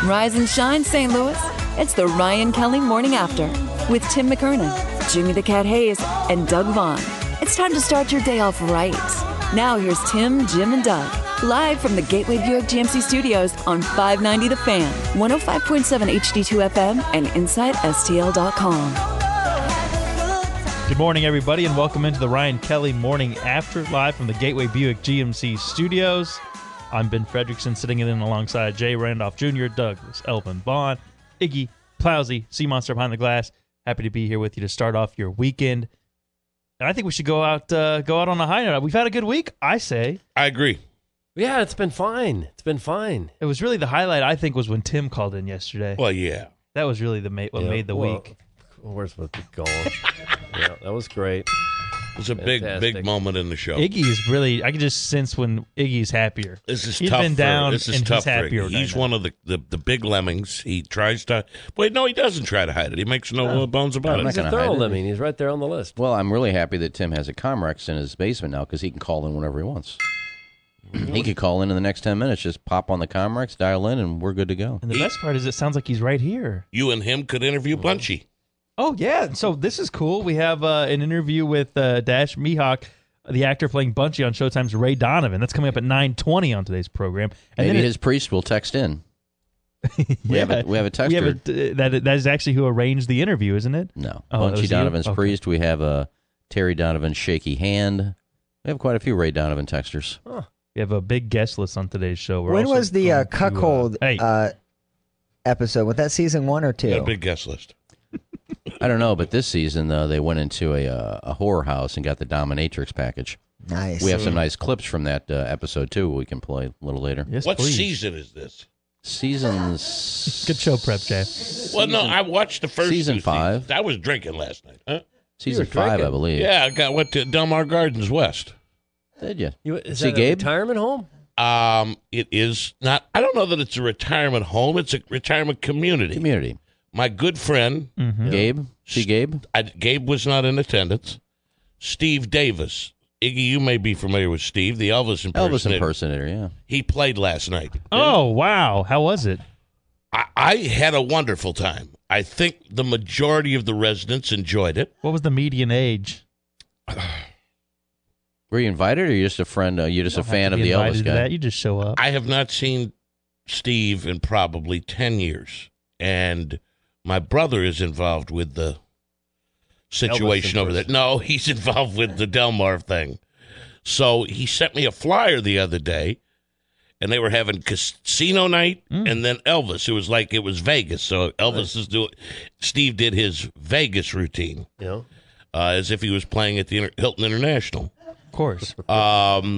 Rise and shine, St. Louis. It's the Ryan Kelly Morning After with Tim McKernan, Jimmy the Cat Hayes, and Doug Vaughn. It's time to start your day off right. Now here's Tim, Jim, and Doug, live from the Gateway Buick GMC Studios on 590 The Fan, 105.7 HD2 FM, and InsideSTL.com. Good morning, everybody, and welcome into the Ryan Kelly Morning After, live from the Gateway Buick GMC Studios. I'm Ben Fredrickson, sitting in alongside Jay Randolph Jr., Douglas Elvin Vaughn, Iggy Plowsy, Sea Monster behind the glass. Happy to be here with you to start off your weekend. And I think we should go out on a high note. We've had a good week, I say. I agree. Yeah, it's been fine. It was really the highlight, I think, was when Tim called in yesterday. Well, yeah. That was really what made the week. Where's what going? Yeah, that was great. It was a big moment in the show. Iggy is really, I can just sense when Iggy's happier. This is He's tough. been down This is and tough he's happier. He's one of the big lemmings. He tries to. Wait, no, he doesn't try to hide it. He makes no bones about it. He's a thorough lemming. He's right there on the list. Well, I'm really happy that Tim has a Comrex in his basement now because he can call in whenever he wants. He could call in the next 10 minutes, just pop on the Comrex, dial in, and we're good to go. And the best part is it sounds like he's right here. You and him could interview Bunchy. Oh, yeah. So this is cool. We have an interview with Dash Mihawk, the actor playing Bunchy on Showtime's Ray Donovan. That's coming up at 9:20 on today's program. And Maybe then his priest will text in. We have a texter. That is actually who arranged the interview, isn't it? No. Oh, Bunchy Donovan's okay. priest. We have Terry Donovan's shaky hand. We have quite a few Ray Donovan texters. Huh. We have a big guest list on today's show. When was the Cuckold hey. episode? Was that season 1 or 2? Got a big guest list. I don't know, but this season, they went into a horror house and got the Dominatrix package. Nice. We have some nice clips from that episode, too, we can play a little later. Yes, What please. season is this? Seasons... Good show prep, Jay. Well, no, I watched the first Season two 5. seasons. I was drinking last night. Huh? Season 5, I believe. Yeah, I went to Del Mar Gardens West. Did you? Is See that a Gabe? retirement home? It is not. I don't know that it's a retirement home. It's a retirement community. Community. My good friend, Gabe? See Gabe? Gabe was not in attendance. Steve Davis. Iggy, you may be familiar with Steve, the Elvis Impersonator, yeah. He played last night. Oh, wow. How was it? I had a wonderful time. I think the majority of the residents enjoyed it. What was the median age? Were you invited, or are you just a friend? You're just a fan of the Invited Elvis to guy? that. You just show up. I have not seen Steve in probably 10 years. And my brother is involved with the situation over there. No, he's involved with the Del Mar thing. So he sent me a flyer the other day, and they were having casino night and then Elvis. It was Vegas. So Elvis is doing. Steve did his Vegas routine, as if he was playing at the Hilton International. Of course. And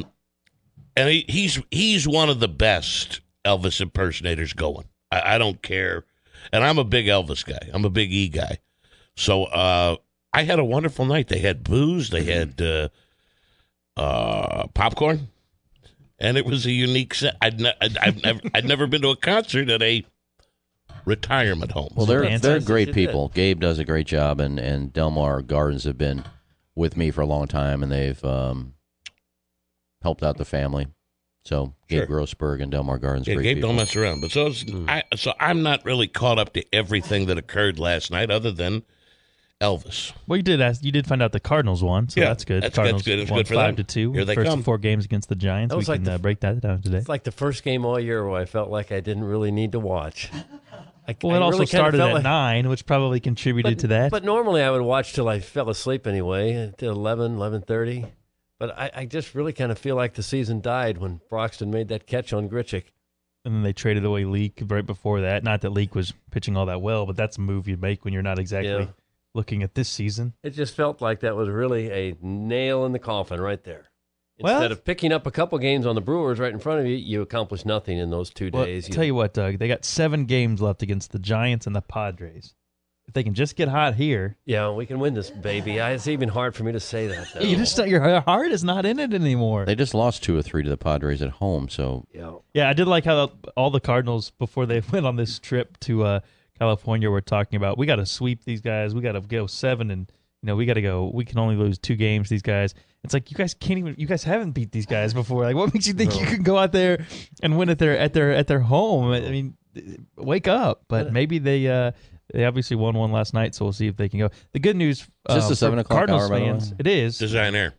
he's one of the best Elvis impersonators going. I don't care. And I'm a big Elvis guy. I'm a big E guy. So I had a wonderful night. They had booze. They had popcorn. And it was a unique set. I'd never been to a concert at a retirement home. Well, they're great people. Gabe does a great job, and Del Mar Gardens have been with me for a long time, and they've helped out the family. So Gabe Grossberg and Del Mar Gardens, great Gabe people. don't mess around. But so I'm not really caught up to everything that occurred last night, other than Elvis. Well, you did find out the Cardinals won, so that's good. That's Cardinals good. It's won good for them. 5-2. Here they First come. 4 games against the Giants. That was We can break that down today. It's like the first game all year where I felt like I didn't really need to watch. Well, it also started at 9, which probably contributed to that. But normally I would watch till I fell asleep anyway, until 11:30. But I just really kind of feel like the season died when Broxton made that catch on Grichuk. And then they traded away Leak right before that. Not that Leak was pitching all that well, but that's a move you'd make when you're not exactly looking at this season. It just felt like that was really a nail in the coffin right there. Instead of picking up a couple games on the Brewers right in front of you, you accomplished nothing in those 2 days. Tell you what, Doug, they got 7 games left against the Giants and the Padres. If they can just get hot here. Yeah, we can win this, baby. It's even hard for me to say that, though. Your heart is not in it anymore. They just lost 2 or 3 to the Padres at home, so... Yeah, I did like how all the Cardinals, before they went on this trip to California, were talking about, we got to sweep these guys. We got to go 7, and we got to go. We can only lose 2 games, these guys. It's like you guys haven't beat these guys before. Like, what makes you think you can go out there and win at their home? I mean, wake up. But maybe they obviously won one last night, so we'll see if they can go. The good news, Is this the 7 for o'clock Cardinals hour, by the way? fans, it is. Design Air.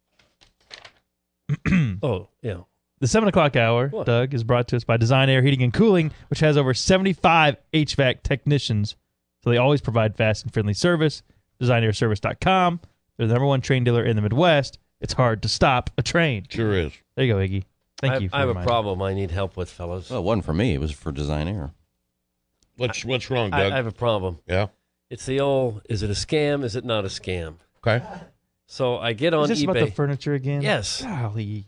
Oh, yeah. The 7 o'clock hour, What? Doug, is brought to us by Design Air Heating and Cooling, which has over 75 HVAC technicians. So they always provide fast and friendly service. DesignAirService.com. They're the number one train dealer in the Midwest. It's hard to stop a train. Sure is. There you go, Iggy. Thank you for I have a reminding me. problem I need help with, fellas. Well, it wasn't for me. It was for Design Air. What's wrong, I Doug? have a problem. Yeah. It's the old, is it a scam? Is it not a scam? Okay. So I get on Is this eBay. about the furniture again? Yes. Golly.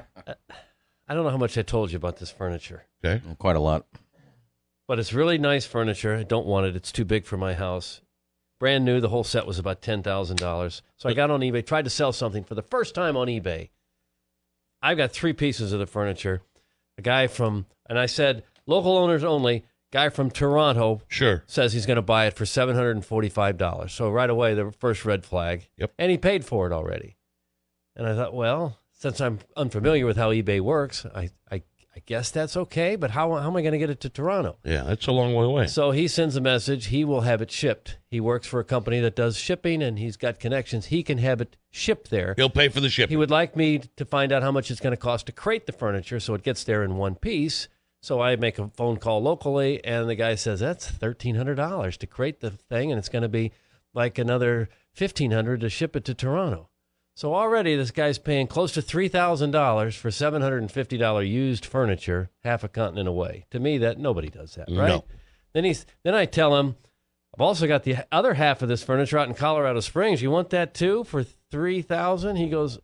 I don't know how much I told you about this furniture, Okay. Quite a lot. but it's really nice furniture. I don't want it. It's too big for my house. Brand new. The whole set was about $10,000. So I got on eBay, tried to sell something for the first time on eBay. I've got 3 pieces of the furniture. A guy from, and I said, local owners only, guy from Toronto Sure. says he's going to buy it for $745. So right away, the first red flag. Yep. And he paid for it already. And I thought, well, since I'm unfamiliar with how eBay works, I guess that's okay. But how am I going to get it to Toronto? Yeah, that's a long way away. So he sends a message. He will have it shipped. He works for a company that does shipping, and he's got connections. He can have it shipped there. He'll pay for the shipping. He would like me to find out how much it's going to cost to crate the furniture so it gets there in one piece. So I make a phone call locally, and the guy says, that's $1,300 to crate the thing, and it's going to be like another $1,500 to ship it to Toronto. So already this guy's paying close to $3,000 for $750 used furniture half a continent away. To me, that nobody does that, right? No. Then I tell him, I've also got the other half of this furniture out in Colorado Springs. You want that too for $3,000? He goes,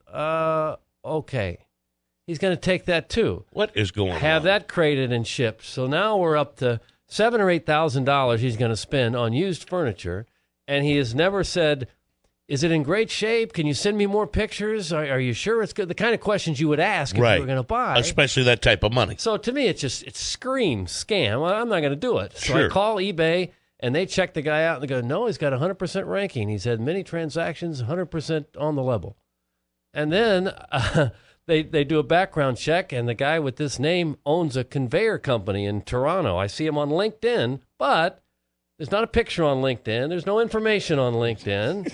okay. He's going to take that too. What is going on? Have that crated and shipped. So now we're up to $7,000 or $8,000 he's going to spend on used furniture, and he has never said, is it in great shape? Can you send me more pictures? Are you sure it's good? The kind of questions you would ask if Right. you were going to buy. Especially that type of money. So to me, it screams scam. I'm not going to do it. So I Sure. call eBay, and they check the guy out, and they go, no, he's got 100% ranking. He's had many transactions, 100% on the level. And then they do a background check, and the guy with this name owns a conveyor company in Toronto. I see him on LinkedIn, but there's not a picture on LinkedIn. There's no information on LinkedIn.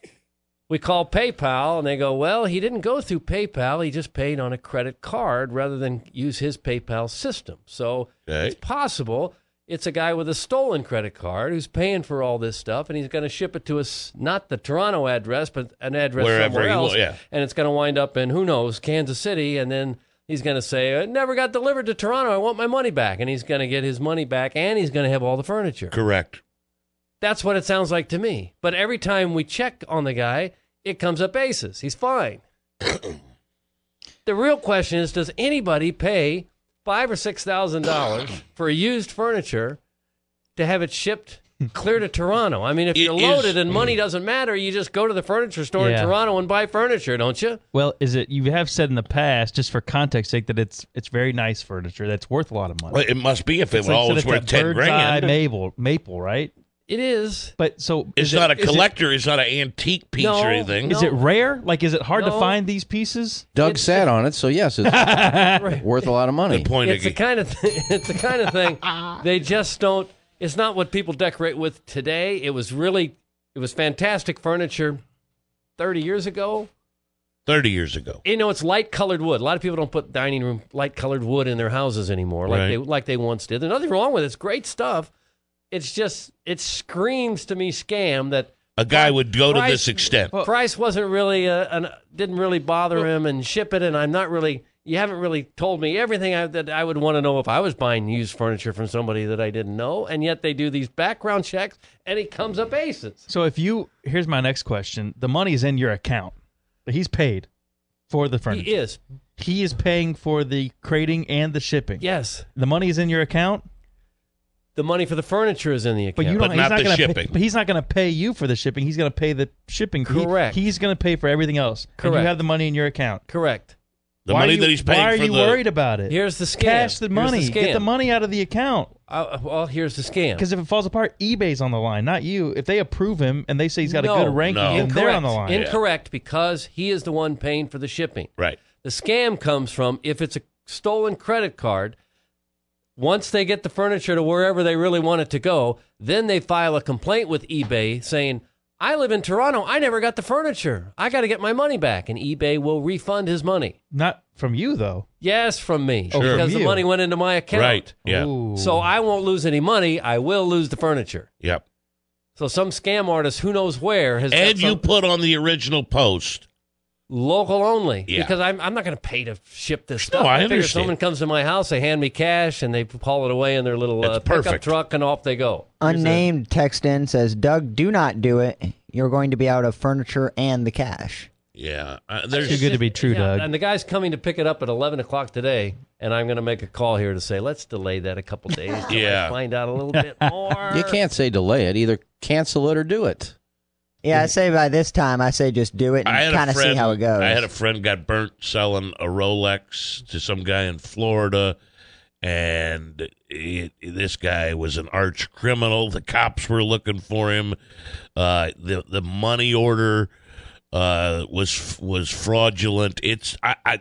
We call PayPal, and they go, well, he didn't go through PayPal. He just paid on a credit card rather than use his PayPal system. So Okay. it's possible it's a guy with a stolen credit card who's paying for all this stuff, and he's going to ship it to us, not the Toronto address, but an address Wherever somewhere he else. will, yeah. And it's going to wind up in, who knows, Kansas City, and then he's going to say, it never got delivered to Toronto. I want my money back. And he's going to get his money back, and he's going to have all the furniture. Correct. That's what it sounds like to me. But every time we check on the guy, it comes up aces. He's fine. The real question is, does anybody pay $5,000 or $6,000 for used furniture to have it shipped clear to Toronto? I mean, if you're It is- loaded and money doesn't matter, you just go to the furniture store Yeah. in Toronto and buy furniture, don't you? Well, is it? You have said in the past, just for context sake, that it's very nice furniture that's worth a lot of money. Well, it must be if it It's like all said was it's worth that 10 bird's eye grand. maple, right? It is. But so It's not a collector. It's not an antique piece No. or anything. Is it rare? Like, is it hard to No. find these pieces? Doug It's- sat on it, so yes, it's worth a lot of money. Good point, It's the Iggy. kind of it's the kind of thing they just don't. It's not what people decorate with today. It was fantastic furniture 30 years ago. 30 years ago. You know, it's light colored wood. A lot of people don't put dining room light colored wood in their houses anymore, like they once did. There's nothing wrong with it. It's great stuff. It's just it screams to me scam that A guy would go to Price- this extent. price wasn't really didn't really bother him and ship it, and I'm not really. You haven't really told me everything that I would want to know if I was buying used furniture from somebody that I didn't know, and yet they do these background checks, and it comes up aces. So here's my next question: the money's in your account. He's paid for the furniture. He is. He is paying for the crating and the shipping. Yes. The money is in your account, The money for the furniture is in the account. but you don't. But not the gonna shipping. But he's not going to pay you for the shipping. He's going to pay the shipping. Correct. He's going to pay for everything else. And Correct. you have the money in your account. Correct. The Why money are you- that he's paying Why are for you the worried about it? Here's the scam. Cash the Here's money. scam. Get the money out of the account. Well, here's the scam. Because if it falls apart, eBay's on the line, not you. If they approve him and they say he's got a No. good ranking, No. then they're on the line. Incorrect, because he is the one paying for the shipping. Right. The scam comes from if it's a stolen credit card, Once they get the furniture to wherever they really want it to go, then they file a complaint with eBay saying, I live in Toronto. I never got the furniture. I got to get my money back. And eBay will refund his money. Not from you, though. Yes, from me. Sure. Because From the you. money went into my account. Right. Yeah. Ooh. So I won't lose any money. I will lose the furniture. Yep. So some scam artist, who knows where, has And got you some put on the original post. local only. Yeah. Because I'm not going to pay to ship this No, stuff. I figure understand. someone comes to my house, they hand me cash, and they haul it away in their little That's pickup perfect. truck, and off they go. Here's Unnamed text in says, Doug, do not do it. You're going to be out of furniture and the cash. Yeah. Too There's good to be true, Doug. And the guy's coming to pick it up at 11 o'clock today, and I'm going to make a call here to say, let's delay that a couple days till Yeah. I find out a little bit more. You can't say delay it. Either cancel it or do it. Yeah, I say by this time, I say just do it I had and a kind of see friend. how it goes. I had a friend got burnt selling a Rolex to some guy in Florida, and this guy was an arch criminal. The cops were looking for him. The money order was fraudulent. It's I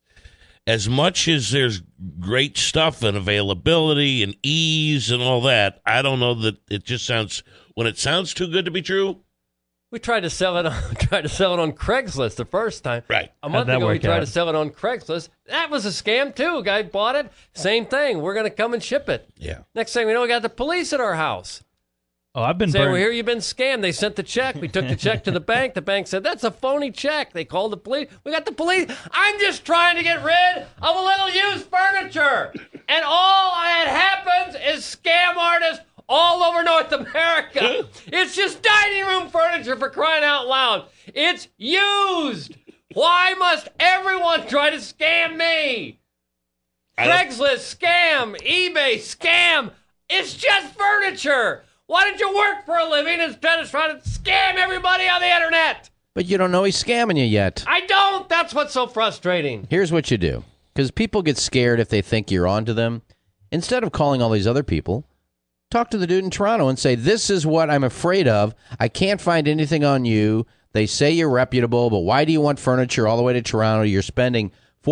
as much as there's great stuff and availability and ease and all that, I don't know that it just sounds when it sounds too good to be true. We tried to sell it on Craigslist the first time. Right. A month that ago, we work tried out? to sell it on Craigslist. That was a scam, too. A guy bought it. Same thing. We're going to come and ship it. Yeah. Next thing we know, we got the police at our house. Oh, I've been Say, burned. well, here you've been scammed. They sent the check. We took the check to the bank. The bank said, that's a phony check. They called the police. We got the police. I'm just trying to get rid of a little used furniture. And all that happens is scam artists all over North America. It's just dining room furniture, for crying out loud. It's used. Why must everyone try to scam me? Craigslist, scam. eBay, scam. It's just furniture. Why don't you work for a living instead of trying to scam everybody on the internet? But you don't know he's scamming you yet. I don't. That's what's so frustrating. Here's what you do. Because people get scared if they think you're onto them. Instead of calling all these other people, talk to the dude in Toronto and say, this is what I'm afraid of. I can't find anything on you. They say you're reputable, but why do you want furniture all the way to Toronto? You're spending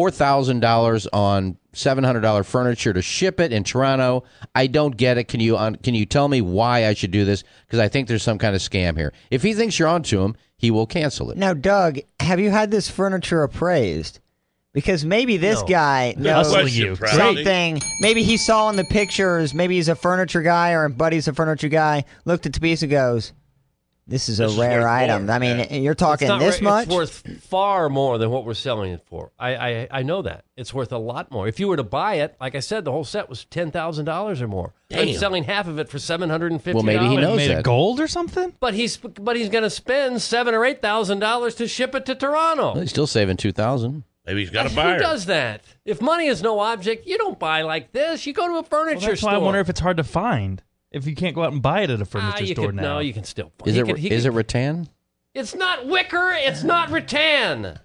$4,000 on $700 furniture to ship it in Toronto. I don't get it. Can you tell me why I should do this? Because I think there's some kind of scam here. If he thinks you're onto him, he will cancel it. Now, Doug, have you had this furniture appraised? Because maybe this No. guy knows Hustling you. something. Maybe he saw in the pictures. Maybe he's a furniture guy, or buddy's a furniture guy. Looked at the piece and goes, "This is a This is rare worth item." more. I mean, Yeah. you're talking It's not this much. It's worth far more than what we're selling it for. I know that. It's worth a lot more. If you were to buy it, like I said, the whole set was $10,000 or more. I'm Damn. selling half of it for $750. Well, maybe he knows made that. of gold or something? But he's going to spend $7,000 or $8,000 to ship it to Toronto. Well, he's still saving $2,000. Maybe he's got a Who buyer. does that? If money is no object, you don't buy like this. You go to a furniture Well, that's store. why I wonder if it's hard to find. If you can't go out and buy it at a furniture you store could, now. No, you can still. Is he it could- he is it could- rattan? It's not wicker. It's not rattan.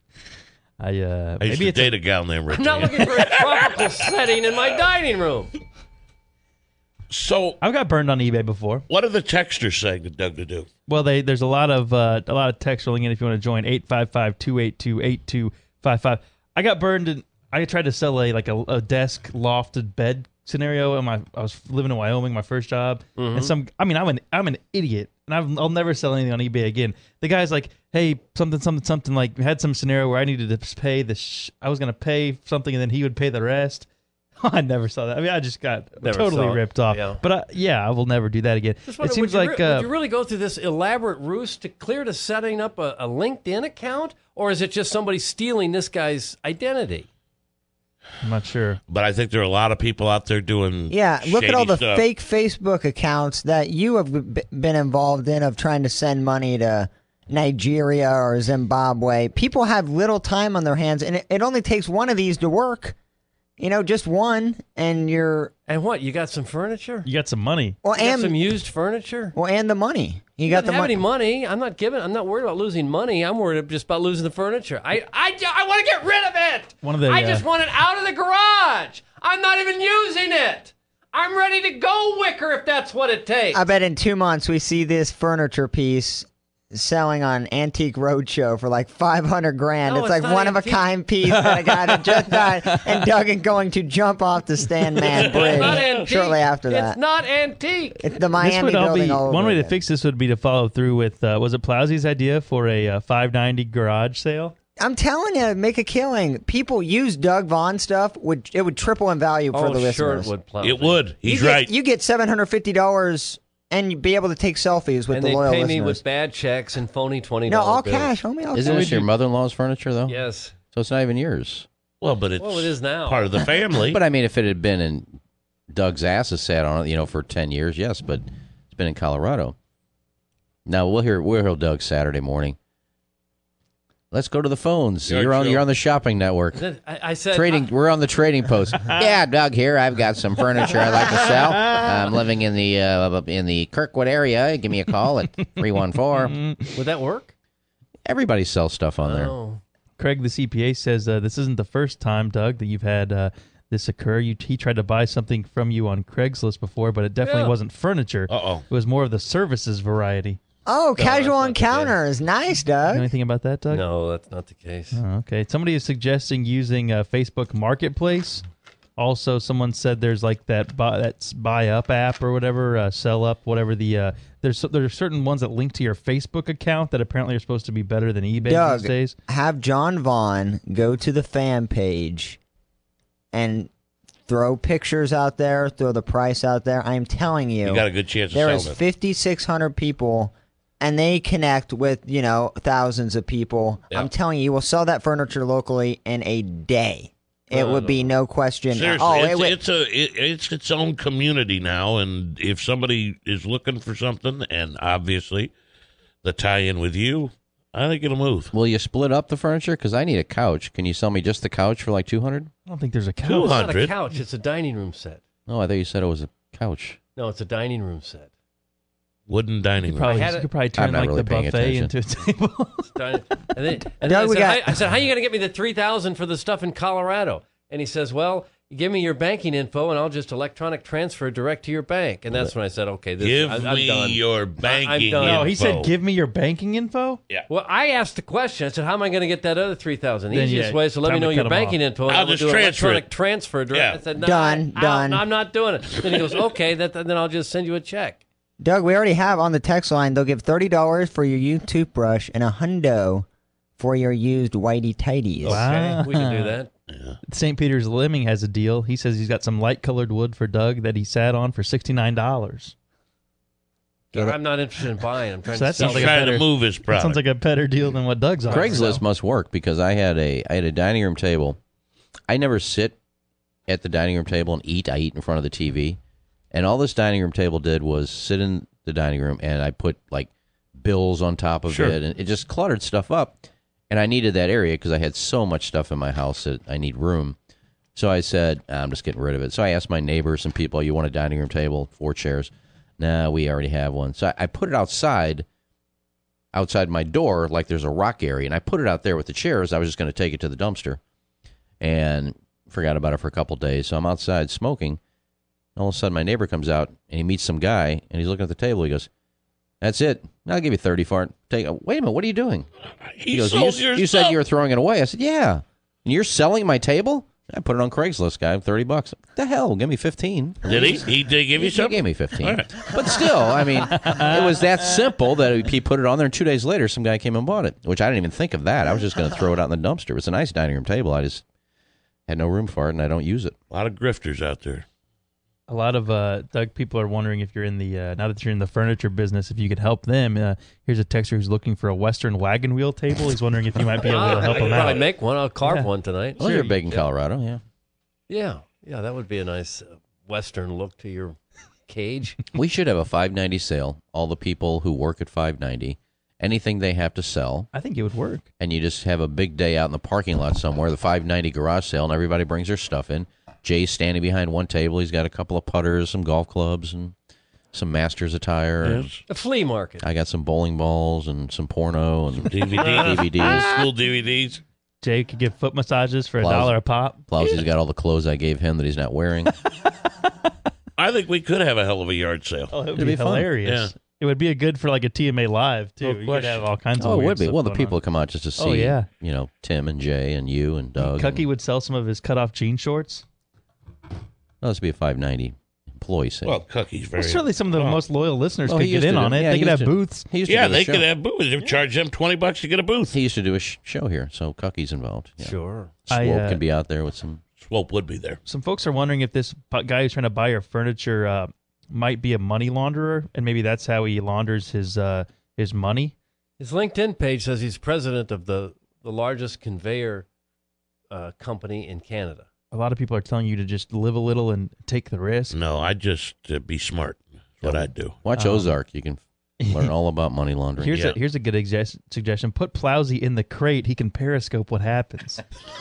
I used maybe to it's date a gal named I'm not Richard. looking for a tropical setting in my dining room. So, I've got burned on eBay before. what are the texters saying to Doug to do? Well, there's a lot of text rolling in. If you want to join, 855-282-8255. I got burned, and I tried to sell a desk lofted bed scenario. I was living in Wyoming, my first job, and I'm an idiot, and I'll never sell anything on eBay again. The guy's like, hey, something, like had some scenario where I needed to pay I was going to pay something, and then he would pay the rest. I never saw that. I mean, I just got Never totally saw it. ripped off. Yeah. But I will never do that again. Just It wonder, seems would you like would you really go through this elaborate ruse to clear to setting up a LinkedIn account, or is it just somebody stealing this guy's identity? I'm not sure. But I think there are a lot of people out there doing Yeah, look at all shady the stuff. fake Facebook accounts that you have been involved in of trying to send money to Nigeria or Zimbabwe. People have little time on their hands, and it only takes one of these to work. Just one, and you're And what? You got some furniture? You got some money. well, You got and some used furniture? and the money. You You got don't the have money. any money. I'm not worried about losing money. I'm worried just about losing the furniture. I want to get rid of it. One of the, I just want it out of the garage. I'm not even using it. I'm ready to go wicker if that's what it takes. I bet in 2 months we see this furniture piece selling on Antique Roadshow for like $500 grand. No, it's it's like not one of a antique. kind piece that a guy that just died, and Doug is going to jump off the Stanman It's not Bridge antique. shortly after that. It's not antique. It's the This Miami would all building be all over one way to again. fix this would be to follow through with was it Plowsy's idea for a $5.90 garage sale? I'm telling you, make a killing. People use Doug Vaughn stuff. It would triple in value for the listeners. Sure it would, Plowsy. It would. He's you get, right. You get $750 and you'd be able to take selfies with And the they loyal pay listeners. me with bad checks and phony $20 no, all bills. cash, homie. All Isn't cash. this your mother-in-law's furniture, though? Yes. So it's not even yours. Well, but it's Well, it is now. part of the family. But I mean, if it had been in Doug's ass has sat on it, for 10 years, yes, but it's been in Colorado. Now we'll hear Doug Saturday morning. Let's go to the phones. Yard You're show. on the shopping network. I said Trading. We're on the trading post. Yeah, Doug here. I've got some furniture I'd like to sell. I'm living in the Kirkwood area. Give me a call at 314. would that work? Everybody sells stuff on there. Oh. Craig, the CPA, says this isn't the first time, Doug, that you've had this occur. He tried to buy something from you on Craigslist before, but it definitely Yeah. wasn't furniture. Uh-oh. It was more of the services variety. Oh, that's casual not the case. encounters. Nice, Doug. Anything about that, Doug? No, that's not the case. Oh, okay. Somebody is suggesting using Facebook Marketplace. Also, someone said there's like that buy up app or whatever, sell up, whatever the there are certain ones that link to your Facebook account that apparently are supposed to be better than eBay Doug, these days. have John Vaughn go to the fan page and throw pictures out there, throw the price out there. I'm telling you, You got a good chance of there selling is it. 5,600 people, and they connect with thousands of people. Yeah. I'm telling you, you will sell that furniture locally in a day. It would be no question. Seriously, Oh, it would, it's its own community now, and if somebody is looking for something, and obviously the tie-in with you, I think it'll move. Will you split up the furniture? Because I need a couch. Can you sell me just the couch for like $200? I don't think there's a couch. It's not a 200. couch. It's a dining room set. Oh, I thought you said it was a couch. No, it's a dining room set. Wooden dining You room. could probably turn not like really the paying buffet attention. into a table. And then Doug, we I said, how are you going to get me the $3,000 for the stuff in Colorado? And he says, well, give me your banking info, and I'll just electronic transfer direct to your bank. And that's when I said, okay, Give I'm me done. your banking done. No, info. he said, "Give me your banking info." Well, I asked the question. I said, how am I going to get that other $3,000? The Then, easiest yeah, way is to let me time to know cut your 'em banking off. info, and I'll I will just do an transfer electronic it. transfer direct. Yeah. I said, no, Done. I'm not doing it. Then he goes, okay, then I'll just send you a check. Doug, we already have on the text line, they'll give $30 for your used toothbrush and $100 for your used whitey tighties. Wow. Okay, we can do that. St. Peter's Lemming has a deal. He says he's got some light colored wood for Doug that he sat on for $69. I'm not interested in buying. I'm trying So to that sell sounds He's like a trying to better- move his That product. sounds like a better deal than what Doug's on. Craigslist must work because I had a dining room table. I never sit at the dining room table and eat. I eat in front of the TV. And all this dining room table did was sit in the dining room, and I put like bills on top of Sure. it, and it just cluttered stuff up. And I needed that area because I had so much stuff in my house that I need room. So I said, I'm just getting rid of it. So I asked my neighbors and people, you want a dining room table, 4 chairs? Nah, we already have one. So I put it outside my door, like there's a rock area, and I put it out there with the chairs. I was just going to take it to the dumpster and forgot about it for a couple days. So I'm outside smoking. All of a sudden, my neighbor comes out, and he meets some guy, and he's looking at the table. He goes, that's it. I'll give you 30 for it. Wait a minute, what are you doing? He goes, sold you, your you said stuff. you were throwing it away. I said, yeah. And you're selling my table? I put it on Craigslist, guy, $30. What the hell? Give me 15. Did he? He did give you He something? gave me 15. All right. But still, I mean, it was that simple that he put it on there, and 2 days later, some guy came and bought it, which I didn't even think of that. I was just going to throw it out in the dumpster. It was a nice dining room table. I just had no room for it, and I don't use it. A lot of grifters out there. A lot of Doug people are wondering if you're in the now that you're in the furniture business, if you could help them. Here's a texter who's looking for a Western wagon wheel table. He's wondering if you might be able to I help could him probably out. make one. I'll carve Yeah. one tonight. Well, you're big in Colorado, yeah. Yeah, that would be a nice Western look to your cage. We should have a 590 sale. All the people who work at 590, anything they have to sell, I think it would work. and you just have a big day out in the parking lot somewhere, the 590 garage sale, and everybody brings their stuff in. Jay's standing behind one table. He's got a couple of putters, some golf clubs, and some Masters attire. Yes. A flea market. I got some bowling balls and some porno and DVDs. DVDs. School DVDs. Jay could give foot massages for Blouse. $1 a pop. Plowsy's got all the clothes I gave him that he's not wearing. I think we could have a hell of a yard sale. Oh, it would It'd be be fun. hilarious. It would be a good for like a TMA Live too. No You could question. have all kinds of. Oh, it weird would be. stuff Well, the going people on. would come out just to see, Oh, yeah. Tim and Jay and you and Doug. Cucky would sell some of his cut-off jean shorts. Oh, this would be a $5.90 employee sale. Well, Cooky's very. Well, surely some of the most loyal listeners Oh, could he get used in to on do- it. yeah, They he could have used to- booths. he used to Yeah, do a they show. could have booths. They charge them $20 to get a booth. He used to do a show here, so Cucky's involved. Yeah. Sure. Swope can be out there with some. Swope would be there. Some folks are wondering if this guy who's trying to buy your furniture might be a money launderer, and maybe that's how he launders his money. His LinkedIn page says he's president of the largest conveyor company in Canada. A lot of people are telling you to just live a little and take the risk. No, I'd just be smart. That's what I'd do. Watch Ozark. You can learn all about money laundering. Here's a good suggestion. Put Plowsy in the crate. He can periscope what happens.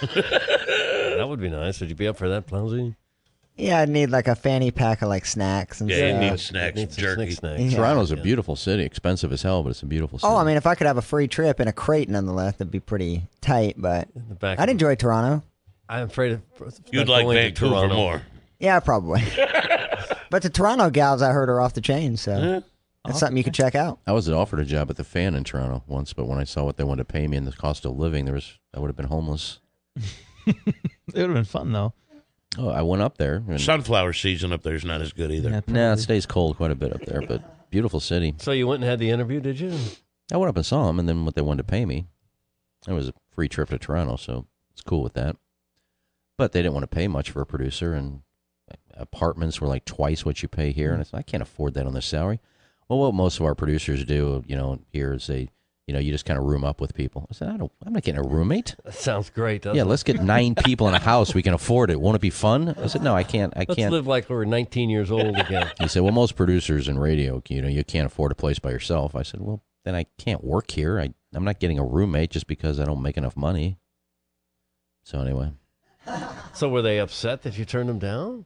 That would be nice. Would you be up for that, Plowsy? Yeah, I'd need like a fanny pack of like snacks and Yeah, stuff. you need Need snacks, some jerky. snacks. Yeah. Toronto's a beautiful city. Expensive as hell, but it's a beautiful city. Oh, I mean, if I could have a free trip in a crate nonetheless, that'd be pretty tight. But In the back I'd enjoy Toronto. I'm afraid of You'd not like going to Vancouver Toronto. more. Yeah, probably. But the Toronto gals I heard are off the chain, so that's something you could check out. I was offered a job at the Fan in Toronto once, but when I saw what they wanted to pay me and the cost of living, I would have been homeless. It would have been fun though. Oh, I went up there. And, Sunflower season up there is not as good either. Yeah, nah, it stays cold quite a bit up there, but beautiful city. So you went and had the interview, did you? I went up and saw them, and then what they wanted to pay me. It was a free trip to Toronto, so it's cool with that. But they didn't want to pay much for a producer, and apartments were like twice what you pay here, and I said, I can't afford that on this salary. Well, what most of our producers do, here is you just kind of room up with people. I said, I'm not getting a roommate. That sounds great, doesn't Yeah, it? let's get 9 people in a house. We can afford it. Won't it be fun? I said, no, I can't. Let's live like we're 19 years old again. He said, well, most producers in radio, you can't afford a place by yourself. I said, well, then I can't work here. I'm not getting a roommate just because I don't make enough money. So anyway, So were they upset that you turned them down?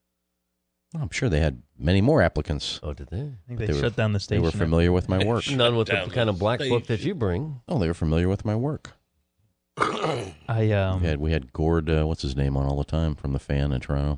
I'm sure they had many more applicants. Oh, did they? I think They they were- shut down the They station. were familiar with my work. None with the Down kind of the black book that station. you bring. Oh, they were familiar with my work. We had Gord, what's his name, on all the time from the Fan in Toronto.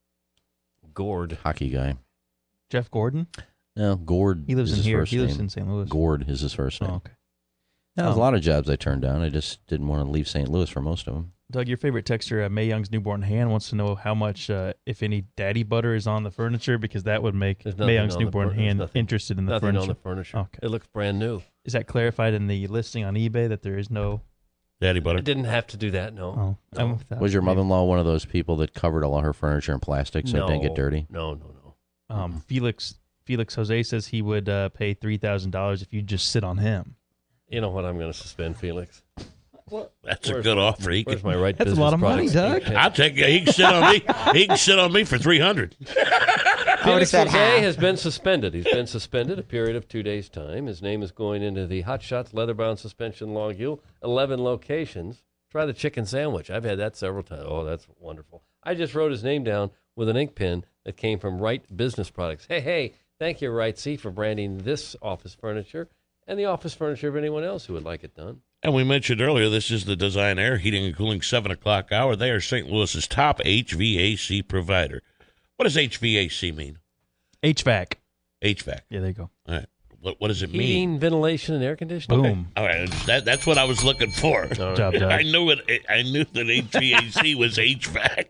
Gord. Hockey guy. Jeff Gordon. No, Gord. He lives is in his here. first He lives name. in St. Louis. Gord is his first name. Oh, okay. There's a lot of jobs I turned down. I just didn't want to leave St. Louis for most of them. Doug, your favorite texter, May Young's newborn hand, wants to know how much, if any, daddy butter is on the furniture, because that would make There's May nothing Young's on the newborn fur- there's hand nothing- interested in the Nothing furniture. on the furniture. Okay. It looks brand new. Is that clarified in the listing on eBay that there is no? Daddy I butter. didn't have to do that, no. Oh, I'm with that. Was your mother-in-law one of those people that covered all her furniture in plastic so it didn't get dirty? No. Felix Jose says he would pay $3,000 if you just sit on him. You know what? I'm going to suspend Felix. That's a good offer. He Where's can, my right That's a business lot of money, products? Doug. I'll take it. He can sit on me. He can sit on me for $300. I would have Felix said Jose half. has been suspended. He's been suspended a period of 2 days' time. His name is going into the Hot Shots leather-bound suspension log. 11 locations. Try the chicken sandwich. I've had that several times. Oh, that's wonderful. I just wrote his name down with an ink pen that came from Wright Business Products. Hey, thank you, Wright C, for branding this office furniture and the office furniture of anyone else who would like it done. And we mentioned earlier, this is the Design Air Heating and Cooling 7 o'clock hour. They are St. Louis's top HVAC provider. What does HVAC mean? HVAC. HVAC. Yeah, there you go. All right. What does it mean? Heating, ventilation, and air conditioning. Boom. All right. That's what I was looking for. Good job, Doug. I knew that HVAC was HVAC.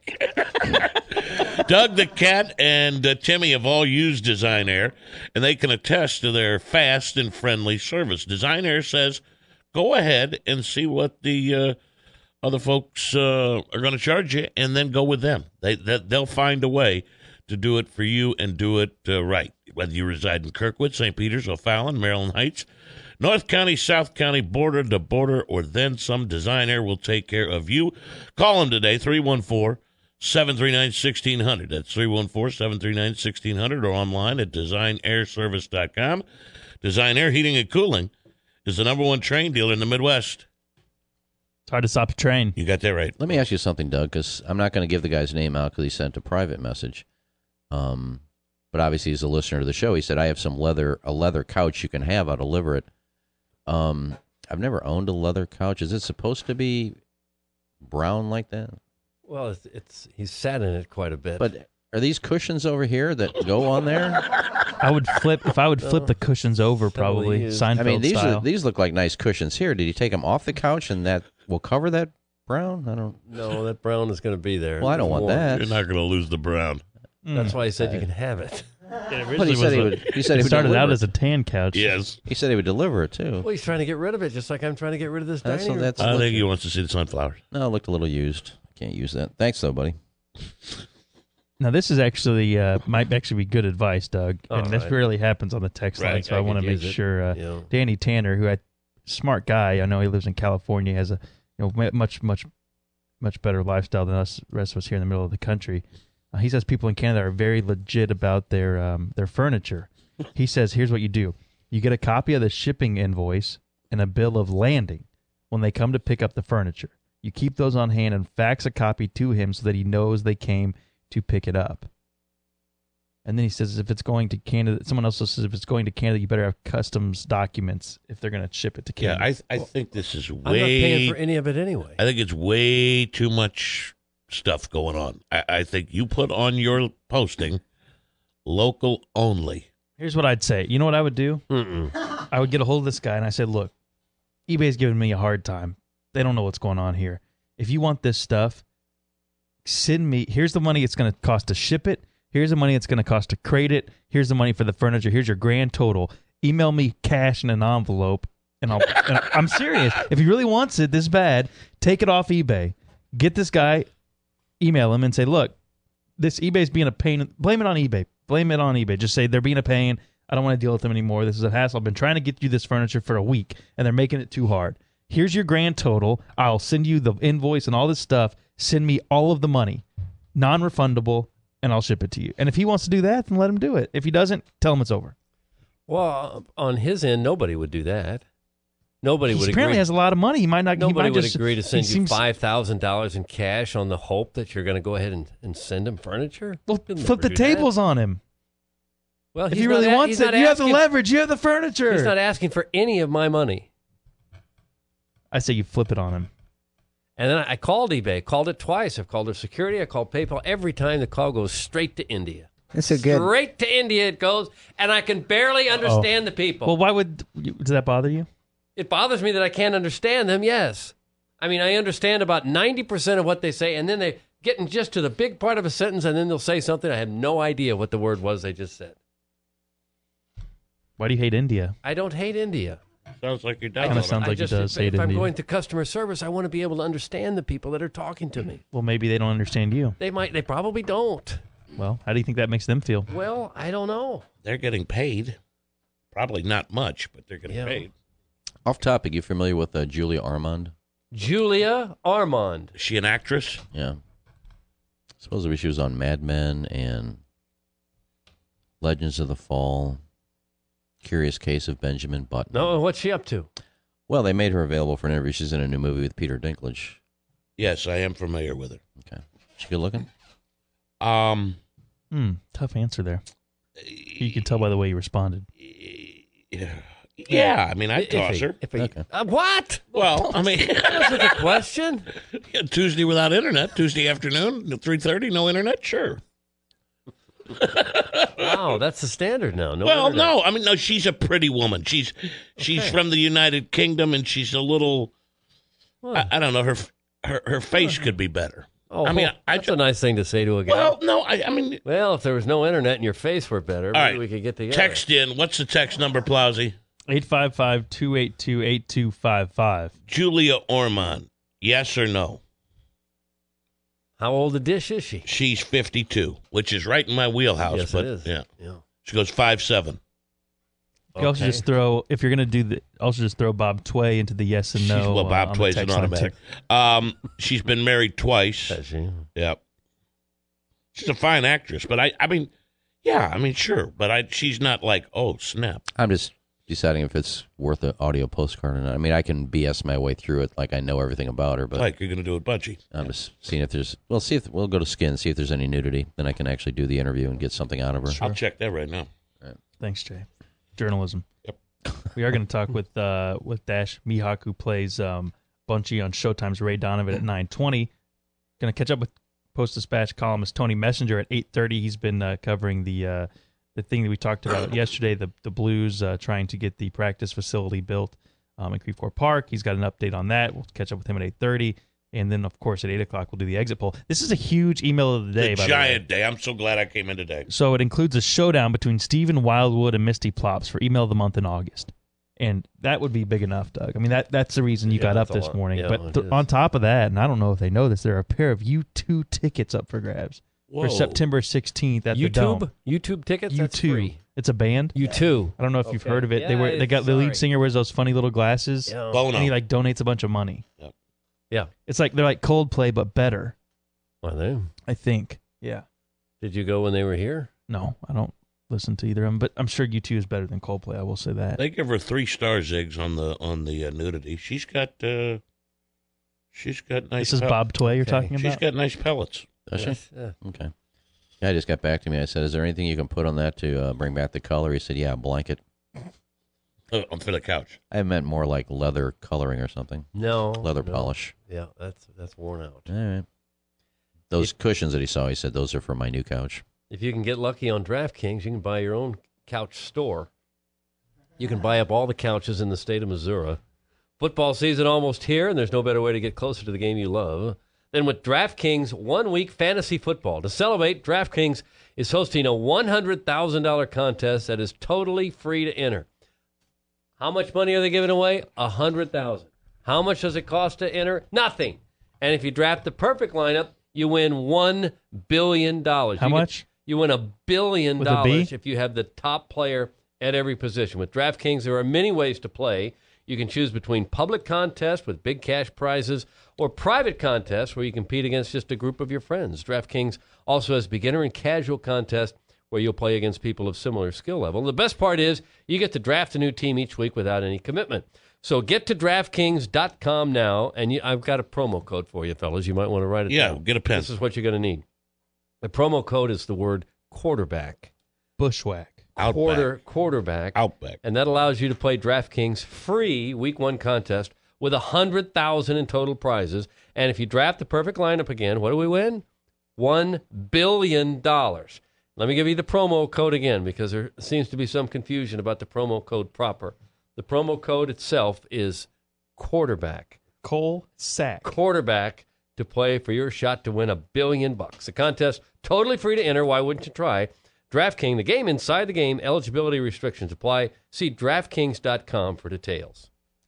Doug the Cat and Timmy have all used Design Air, and they can attest to their fast and friendly service. Design Air says, go ahead and see what the other folks are going to charge you, and then go with them. They'll find a way to do it for you and do it right. Whether you reside in Kirkwood, St. Peters, O'Fallon, Maryland Heights, North County, South County, border to border, or then some, Design Air will take care of you. Call them today, 314-739-1600. That's 314-739-1600, or online at designairservice.com. Design Air Heating and Cooling is the number one train dealer in the Midwest. It's hard to stop a train. You got that right. Let me ask you something, Doug, because I'm not going to give the guy's name out because he sent a private message. But obviously he's a listener to the show. He said, I have a leather couch you can have. I'll deliver it. I've never owned a leather couch. Is it supposed to be brown like that? Well, he's sat in it quite a bit. But are these cushions over here that go on there? I would flip the cushions over, probably used. Seinfeld I mean, style. these look like nice cushions here. Did you take them off the couch and that will cover that brown? I don't. No, that brown is going to be there. Well, I don't want that. You're not going to lose the brown. That's why I said you can have it. But he said he would. He said It he would started deliver out it. as a tan couch. Yes. He said he would deliver it too. Well, he's trying to get rid of it, just like I'm trying to get rid of this That's- dining room. that's- I think he wants to see the sunflowers. No, it looked a little used. Can't use that. Thanks, though, buddy. Now, this is actually might actually be good advice, Doug, and All this right. rarely happens on the text line, Right. so I want to could make use it. sure. Yeah. Danny Tanner, who smart guy, I know he lives in California, has a much better lifestyle than us, the rest of us here in the middle of the country. He says people in Canada are very legit about their furniture. He says, here's what you do: you get a copy of the shipping invoice and a bill of landing when they come to pick up the furniture. You keep those on hand and fax a copy to him so that he knows they came to pick it up. And then he says, if it's going to Canada, someone else says, if it's going to Canada, you better have customs documents if they're going to ship it to Yeah, Canada. I think this is I'm not paying way. for any of it anyway. I think it's way too much stuff going on. I think you put on your posting local only. Here's what I'd say. You know what I would do? I would get a hold of this guy and I said, look, eBay's giving me a hard time. They don't know what's going on here. If you want this stuff, send me, here's the money it's going to cost to ship it. Here's the money it's going to cost to crate it. Here's the money for the furniture. Here's your grand total. Email me cash in an envelope, and I'm serious. If he really wants it this bad, take it off eBay. Get this guy, email him, and say, look, this eBay's being a pain. Blame it on eBay. Blame it on eBay. Just say they're being a pain. I don't want to deal with them anymore. This is a hassle. I've been trying to get you this furniture for a week, and they're making it too hard. Here's your grand total. I'll send you the invoice and all this stuff. Send me all of the money, non-refundable, and I'll ship it to you. And if he wants to do that, then let him do it. If he doesn't, tell him it's over. Well, on his end, nobody would do that. Nobody He would apparently agree. has a lot of money. He might not. Nobody he might would just, agree to he send you seems- $5,000 in cash on the hope that you're going to go ahead and send him furniture. Well, He'll flip never the do that. tables on him. Well, If he's he really not, wants he's it, not you have the asking- leverage. You have the furniture. He's not asking for any of my money. I say you flip it on him. And then I called eBay. Called it twice. I've called their security. I called PayPal. Every time the call goes straight to India. It's a good. Straight to India it goes, and I can barely understand the people. Well, why would does that bother you? It bothers me that I can't understand them, yes. I mean, I understand about 90% of what they say, and then they get in just to the big part of a sentence, and then they'll say something. I have no idea what the word was they just said. Why do you hate India? I don't hate India. Sounds like you're Kinda down on sounds it. like he does hate if I'm India. going to customer service, I want to be able to understand the people that are talking to me. Well, maybe they don't understand you. They probably don't. Well, how do you think that makes them feel? Well, I don't know. They're getting paid. Probably not much, but they're getting Yeah. paid. Off topic, you familiar with Julia Armand? Julia Armand. Is she an actress? Yeah. Supposedly she was on Mad Men and Legends of the Fall, Curious Case of Benjamin Button. No, what's she up to? Well, they made her available for an interview. She's in a new movie with Peter Dinklage. Yes, I am familiar with her. Okay. She good looking? Tough answer there. You can tell by the way you responded. Yeah, I mean, I'd toss her. Okay. What? Well, I mean, That was the question. Tuesday without internet, Tuesday afternoon, 3:30, no internet, sure. Wow, that's the standard now. No Well, internet. no, I mean, no, she's a pretty woman. She's from the United Kingdom, and she's a little, I don't know, her face could be better. Oh, I mean, that's a nice thing to say to a guy. Well, no, I mean, Well, if there was no internet and your face were better, all maybe right, we could get together. text in. What's the text number, Plowsy? 855-282-8255. Julia Ormond, yes or no? How old a dish is she? She's 52, which is right in my wheelhouse. Yes, but it is. Yeah, Yeah. she goes 5'7". You also just throw, if you're going to do the, also just throw Bob Tway into the yes and no. Well, Bob on the Tway's an text line, automatic. too. She's been married twice. Has she? Yep. She's a fine actress, but I mean, yeah, I mean, sure, but she's not like, oh, snap. I'm just deciding if it's worth an audio postcard or not. I mean, I can BS my way through it like I know everything about her, but Like you're going to do it, Budgie. I'm just seeing if there's. We'll see if we'll go to Skin, see if there's any nudity. Then I can actually do the interview and get something out of her. I'll check that right now. Thanks, Jay. Journalism. Yep. We are going to talk with Dash Mihawk, who plays Bunchy on Showtime's Ray Donovan at 9:20. Going to catch up with Post-Dispatch columnist Tony Messenger at 8:30. He's been covering the the thing that we talked about yesterday, the Blues trying to get the practice facility built in Creve Coeur Park. He's got an update on that. We'll catch up with him at 8:30. And then, of course, at 8 o'clock, we'll do the exit poll. This is a huge email of the day, by the way. Giant day. I'm so glad I came in today. So it includes a showdown between Stephen Wildwood and Misty Plops for email of the month in August. And that would be big enough, Doug. I mean, that's the reason you got up this morning. Yeah, but on top of that, and I don't know if they know this, there are a pair of U2 tickets up for grabs for September 16th at the Dome. YouTube tickets? That's U2. free. It's a band. U2. I don't know if you've Okay. heard of it. Yeah, They got the lead singer wears those funny little glasses, Yeah. Bono. and he donates a bunch of money. Yep. Yeah. It's they're like Coldplay but better, Are they? I think. Yeah. Did you go when they were here? No, I don't listen to either of them, but I'm sure U2 is better than Coldplay. I will say that. They give her 3 stars, Ziggs, on the nudity. She's got nice. This is Bob Tway you're talking about? She's got nice pellets. Does she? Yeah. Okay. Yeah, just got back to me. I said, "Is there anything you can put on that to bring back the color?" He said, "Yeah, a blanket." For the couch. I meant more like leather coloring or something. No. Leather no. polish. Yeah, that's worn out. All right. Those cushions that he saw, he said, those are for my new couch. If you can get lucky on DraftKings, you can buy your own couch store. You can buy up all the couches in the state of Missouri. Football season almost here, and there's no better way to get closer to the game you love than with DraftKings 1-week fantasy football. To celebrate, DraftKings is hosting a $100,000 contest that is totally free to enter. How much money are they giving away? $100,000. How much does it cost to enter? Nothing. And if you draft the perfect lineup, you win $1 billion. How much? You win $1 billion With a B? if you have the top player at every position. With DraftKings, there are many ways to play. You can choose between public contests with big cash prizes or private contests where you compete against just a group of your friends. DraftKings also has beginner and casual contests where you'll play against people of similar skill level. The best part is you get to draft a new team each week without any commitment. So get to DraftKings.com now, and I've got a promo code for you, fellas. You might want to write it down. Yeah, get a pen. This is what you're going to need. The promo code is the word quarterback. Bushwhack. Outback. Quarterback. Outback. And that allows you to play DraftKings free Week 1 contest with $100,000 in total prizes. And if you draft the perfect lineup again, what do we win? $1 billion. Let me give you the promo code again because there seems to be some confusion about the promo code proper. The promo code itself is quarterback. Cole Sack. Quarterback to play for your shot to win $1 billion. The contest totally free to enter. Why wouldn't you try? DraftKings, the game inside the game. Eligibility restrictions apply. See DraftKings.com for details.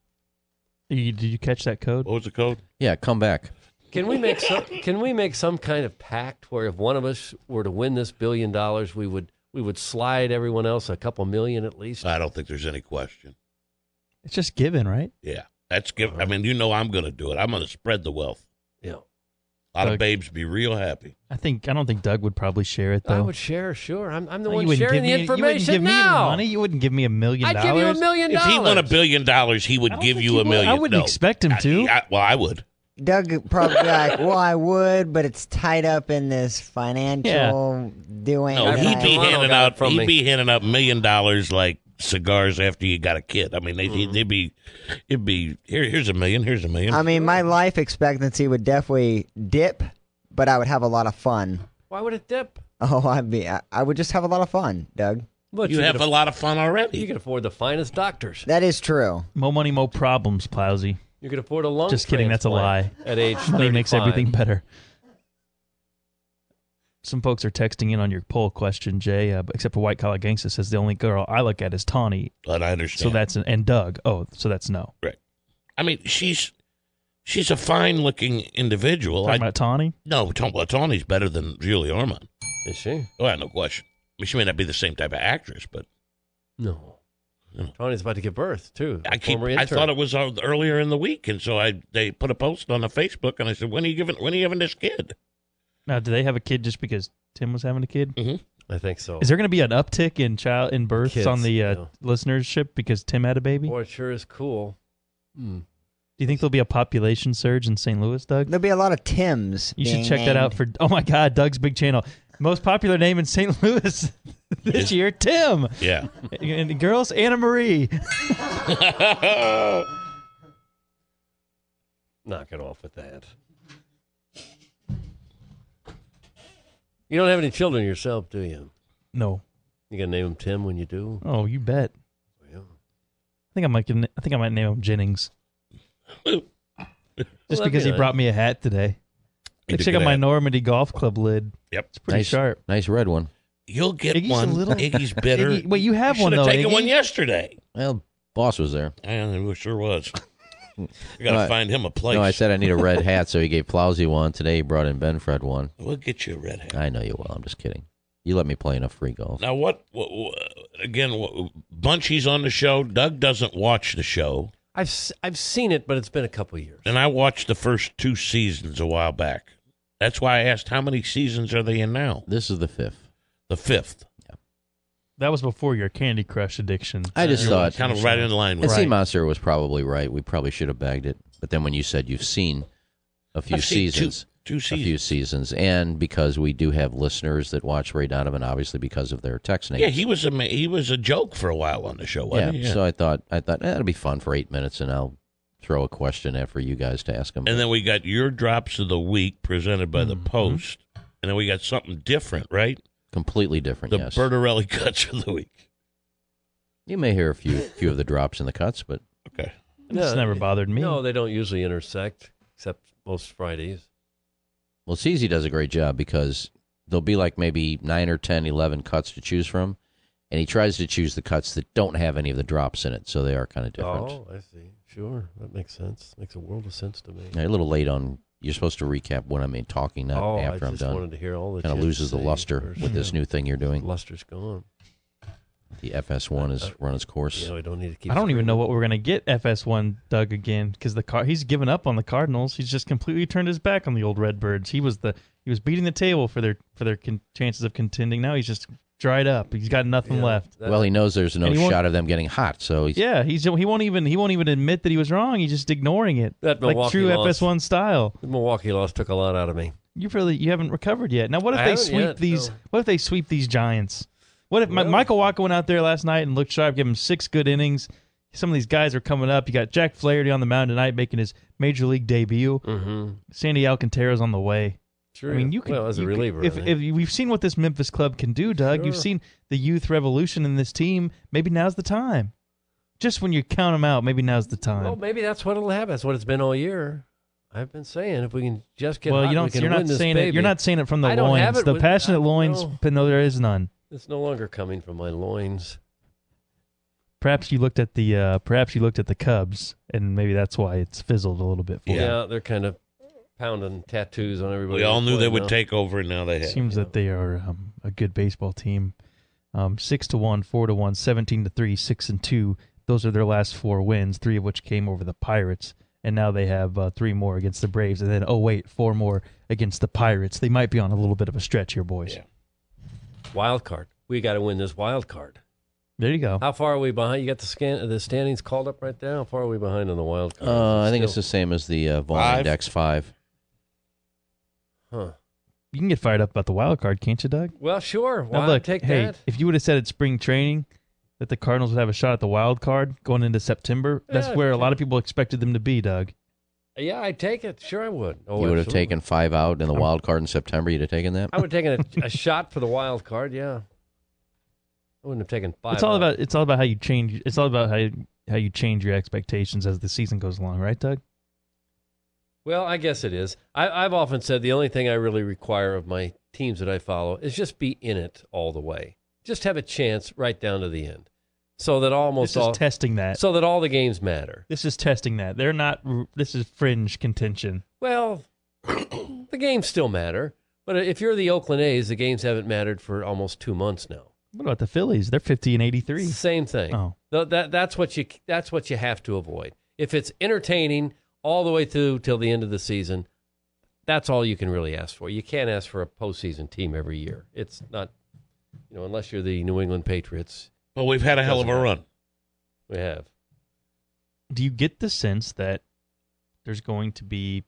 Did you catch that code? What was the code? Yeah, come back. Can we make some kind of pact where if one of us were to win this $1 billion, we would slide everyone else a couple million at least? I don't think there's any question. It's just given, right? Yeah. That's give. I mean, I'm going to do it. I'm going to spread the wealth. Yeah. A lot Doug. of babes be real happy. I don't think Doug would probably share it though. I would share, sure. I'm the You one wouldn't sharing give the me- information you wouldn't give me any now. money. You wouldn't give me $1 million. I'd give you $1 million. If he won $1 billion, he would give you $1 million. I wouldn't No. expect him to. I would. Doug probably be like, well, I would, but it's tied up in this financial doing. No, that he'd be I- handing got it out. from He'd me. be handing out $1 million like cigars after you got a kid. I mean, it'd be here's $1 million. Here's $1 million. I mean, my life expectancy would definitely dip, but I would have a lot of fun. Why would it dip? Oh, I would just have a lot of fun, Doug. But you have a lot of fun already. You can afford the finest doctors. That is true. Mo money, mo problems, Plowsy. You can afford a lung Just kidding, that's a transplant lie. At age 35. Money makes everything better. Some folks are texting in on your poll question, Jay, except for White Collar Gangsta says the only girl I look at is Tawny. But I understand. So that's and Doug. Oh, so that's no. right. I mean, she's a fine-looking individual. Talking about Tawny? No, Tawny's better than Julie Ormond. Is she? Oh, yeah, no question. I mean, she may not be the same type of actress, but No. No. Tony's about to give birth, too. I Former intern. thought it was earlier in the week, and so they put a post on the Facebook, and I said, "When are you having this kid?" Now, do they have a kid just because Tim was having a kid? I think so. Is there going to be an uptick in births Kids, on the yeah. listenership because Tim had a baby? Boy, it sure is cool. Do you think there'll be a population surge in St. Louis, Doug? There'll be a lot of Tims. You should being check that out named. for. Oh my God, Doug's big channel, most popular name in St. Louis this year, Tim. Yeah. And the girls, Anna Marie. Knock it off with that. You don't have any children yourself, do you? No, You gonna name him Tim when you do? Oh, you bet. Yeah. I think I might name him Jennings. Just that'd because be he nice. brought me a hat today. He did Check out good my hat. Normandy Golf Club lid. Yep. It's pretty sharp. Nice red one. You'll get Iggy's a one. little- Iggy's bitter. Iggy, wait, you have You one should have though, taken Iggy? one yesterday. Well, boss was there. And it sure was. You got No, to find him a place. No, I said I need a red hat, so he gave Plowsy one. Today he brought in Benfred one. We'll get you a red hat. I know you will. I'm just kidding. You let me play enough free golf. Now, Bunchy's on the show. Doug doesn't watch the show. I've seen it, but it's been a couple years. And I watched the first 2 seasons a while back. That's why I asked, how many seasons are they in now? This is the 5th. The 5th. That was before your Candy Crush addiction. I just thought Kind of right in line with And it. Sea Monster was probably right. We probably should have bagged it. But then when you said you've seen a few I've seen seasons, two a seasons. few seasons, and because we do have listeners that watch Ray Donovan, obviously because of their text names. Yeah, he was a joke for a while on the show, wasn't he? So I thought it'll be fun for 8 minutes, and I'll throw a question out for you guys to ask him. And then we got your drops of the week presented by the Post. And then we got something different, right? Completely different, The yes. Bertarelli cuts of the week. You may hear a few of the drops in the cuts, but Okay. It's never bothered me. No, they don't usually intersect, except most Fridays. well, CZ does a great job because there'll be like maybe 9 or 10, 11 cuts to choose from, and he tries to choose the cuts that don't have any of the drops in it, so they are kind of different. Oh, I see. Sure, that makes sense. Makes a world of sense to me. Now, you're a little late on. You're supposed to recap when I'm talking, not after I I'm just done. wanted to hear all the Kind of chicks loses the say luster first. with this new thing you're doing. Luster's gone. The FS1 has run its course. Yeah, we don't need to keep. I don't even know screaming. what we're gonna get FS1 Doug again because he's given up on the Cardinals. He's just completely turned his back on the old Redbirds. He was beating the table for their chances of contending. Now he's just dried up. He's got nothing Yeah, left. that- Well, he knows there's no And he won't- shot of them getting hot, so he's, Yeah, he won't even admit that he was wrong. He's just ignoring it, That like Milwaukee true loss. FS1 style. the Milwaukee loss took a lot out of me. You haven't recovered yet. Now, what if I they haven't sweep yet, these? no. What if they sweep these Giants? What if Well- Michael Wacha went out there last night and looked sharp, gave him 6 good innings? Some of these guys are coming up. You got Jack Flaherty on the mound tonight, making his major league debut. Mm-hmm. Sandy Alcantara's on the way. Sure. I mean, you can. Well, as a you reliever, can, if we've seen what this Memphis club can do, Doug. You've Sure. seen the youth revolution in this team. Maybe now's the time. Just when you count them out, maybe now's the time. well, maybe that's what it'll happen. That's what it's been all year. I've been saying if we can just get well, hot, you we don't. can You're win not this saying baby. it. You're not saying it from the I don't have loins. it The with- passionate I- loins. no. But no, there is none. It's no longer coming from my loins. Perhaps you looked at the Cubs, and maybe that's why it's fizzled a little bit for you. Yeah, they're kind of pounding tattoos on everybody. We all that's knew they playing would now. take over, and now they have. Seems that they are a good baseball team. 6-1, 4-1, 17-3, 6-2. Those are their last 4 wins, 3 of which came over the Pirates, and now they have 3 more against the Braves, and then 4 more against the Pirates. They might be on a little bit of a stretch here, boys. Yeah. Wild card. We got to win this wild card. There you go. How far are we behind? You got the standings called up right there. How far are we behind on the wild card? I think it's Still- the same as the Vaughn 5. Index 5. Huh. You can get fired up about the wild card, can't you, Doug? Well, sure. Now Why look, take hey, that? if you would have said at spring training that the Cardinals would have a shot at the wild card going into September, that's Yeah, where a sure. lot of people expected them to be, Doug. Yeah, I'd take it. Sure, I would. Oh, You would have absolutely. taken 5 out in the wild card in September. You'd have taken that. I would have taken a shot for the wild card. Yeah, I wouldn't have taken 5. It's all out. about how you change. It's all about how you change your expectations as the season goes along, right, Doug? Well, I guess it is. I've often said the only thing I really require of my teams that I follow is just be in it all the way. Just have a chance right down to the end, so that almost This all is testing that. so that all the games matter. This is testing that. They're not. This is fringe contention. Well, the games still matter, but if you're the Oakland A's, the games haven't mattered for almost 2 months now. What about the Phillies? They're 50 and 83. Same thing. Oh. That's what you have to avoid. If it's entertaining all the way through till the end of the season, that's all you can really ask for. You can't ask for a postseason team every year. It's not, unless you're the New England Patriots. Well, we've had a hell of a run. We have. Do you get the sense that there's going to be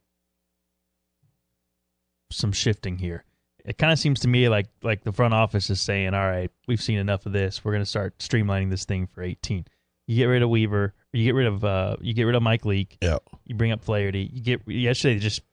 some shifting here? It kind of seems to me like the front office is saying, all right, we've seen enough of this. We're going to start streamlining this thing for 18. You get rid of Weaver, or you get rid of Mike Leake. Yeah. You bring up Flaherty. Yesterday they just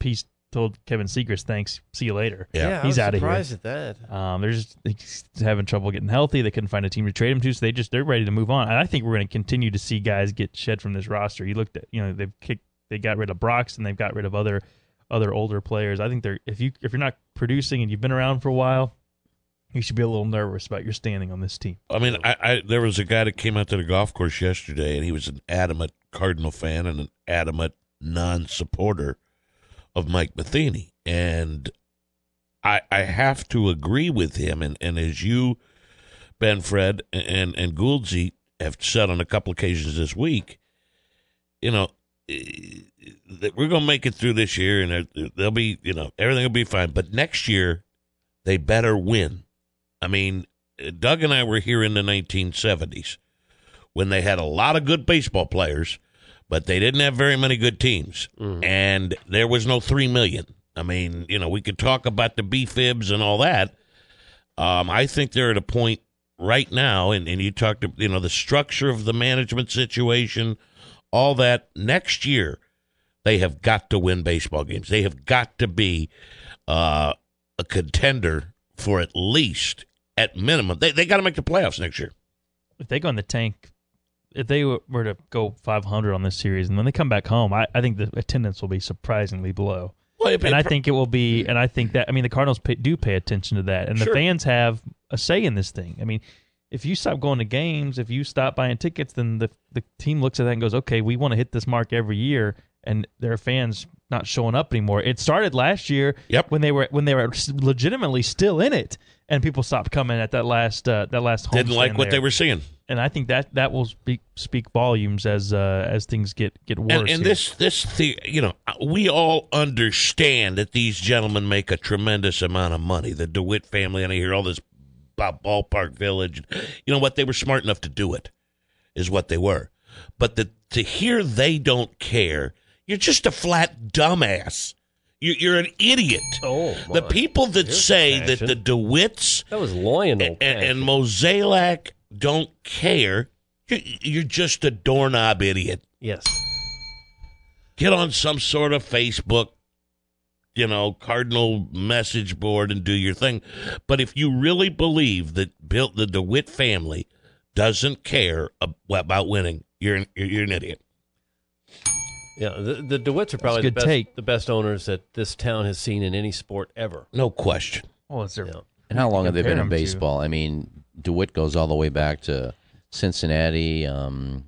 told Kevin Seacrest, "Thanks, see you later." Yeah. He's out of here. Surprised at that. They're just having trouble getting healthy. They couldn't find a team to trade him to, so they're ready to move on. And I think we're going to continue to see guys get shed from this roster. You looked at, they got rid of Broxton, they've got rid of other older players. I think if you're not producing and you've been around for a while, you should be a little nervous about your standing on this team. I mean, there was a guy that came out to the golf course yesterday, and he was an adamant Cardinal fan and an adamant non-supporter of Mike Matheny. And I have to agree with him. And as you, Ben, Fred, and Gouldsy have said on a couple occasions this week, that we're going to make it through this year, and they'll be, everything will be fine. But next year, they better win. I mean, Doug and I were here in the 1970s when they had a lot of good baseball players, but they didn't have very many good teams. And there was no $3 million. I mean, we could talk about the B-fibs and all that. I think they're at a point right now, and you talked to, the structure of the management situation, all that. Next year, they have got to win baseball games. They have got to be a contender for at least, at minimum. They got to make the playoffs next year. If they go in the tank, if they were to go 500 on this series, and when they come back home, I think the attendance will be surprisingly low. Well, and I think it will be, and I think that, the Cardinals do pay attention to that, and the fans have a say in this thing. I mean, if you stop going to games, if you stop buying tickets, then the team looks at that and goes, okay, we want to hit this mark every year, and their fans not showing up anymore. It started last year when they were legitimately still in it, and people stopped coming at that last home. Didn't like what they were seeing. And I think that will speak volumes as things get worse. And we all understand that these gentlemen make a tremendous amount of money. The DeWitt family, and I hear all this about Ballpark Village. You know what? They were smart enough to do it, is what they were. But to hear they don't care, you're just a flat dumbass. You're an idiot. Oh, my. The people that say that the DeWitts that was Lionel and Mozeliak don't care, you're just a doorknob idiot. Yes. Get on some sort of Facebook, Cardinal message board and do your thing. But if you really believe that the DeWitt family doesn't care about winning, you're an idiot. Yeah, the DeWitts are probably the best owners that this town has seen in any sport ever. No question. Well, it's And how long have they been in baseball? I mean, DeWitt goes all the way back to Cincinnati. In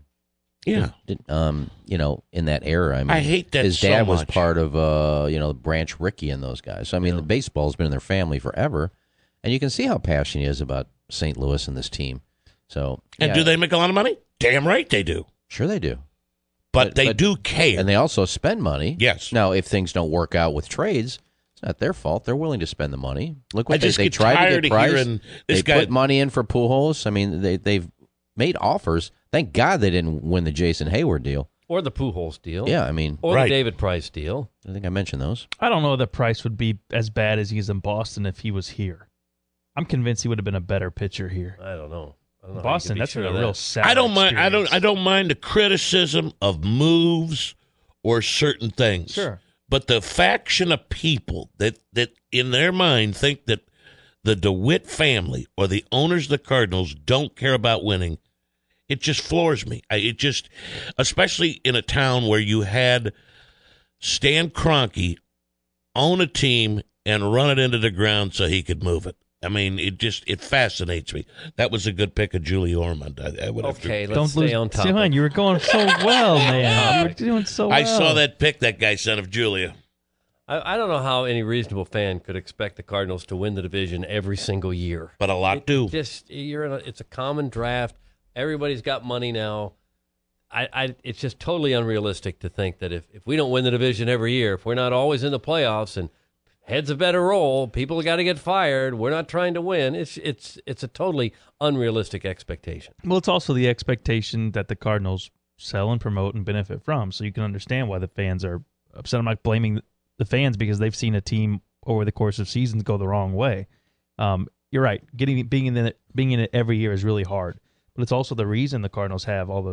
that era. I mean, I hate that his dad so was much. part of, Branch Rickey and those guys. So, I mean, the baseball's been in their family forever. And you can see how passionate he is about St. Louis and this team. So, And do they make a lot of money? Damn right they do. Sure they do. But they do care. And they also spend money. Yes. Now, if things don't work out with trades, it's not their fault. They're willing to spend the money. Look what I just they get tried tired to get of Price. hearing this They guy put money in for Pujols. I mean, they've made offers. Thank God they didn't win the Jason Hayward deal. Or the Pujols deal. Yeah, I mean. Or Right. the David Price deal. I think I mentioned those. I don't know that Price would be as bad as he is in Boston if he was here. I'm convinced he would have been a better pitcher here. I don't know. how you Boston, can be that's sure been of a that. real sad I don't mind. experience. I don't mind the criticism of moves or certain things. Sure. But the faction of people that in their mind think that the DeWitt family or the owners of the Cardinals don't care about winning, it just floors me. Especially in a town where you had Stan Kroenke own a team and run it into the ground so he could move it. I mean, it fascinates me. That was a good pick of Julie Ormond. I would have Okay, Don't let's stay lose. on topic. Steven, you were going so well, man. You were doing so well. I saw that pick that guy sent of Julia. I don't know how any reasonable fan could expect the Cardinals to win the division every single year. But a lot do. It's a common draft. Everybody's got money now. It's just totally unrealistic to think that if we don't win the division every year, if we're not always in the playoffs and heads a better roll, people got to get fired, we're not trying to win. It's a totally unrealistic expectation. Well, it's also the expectation that the Cardinals sell and promote and benefit from. So you can understand why the fans are upset. I'm not blaming the fans because they've seen a team over the course of seasons go the wrong way. You're right. Being in it every year is really hard. But it's also the reason the Cardinals have all those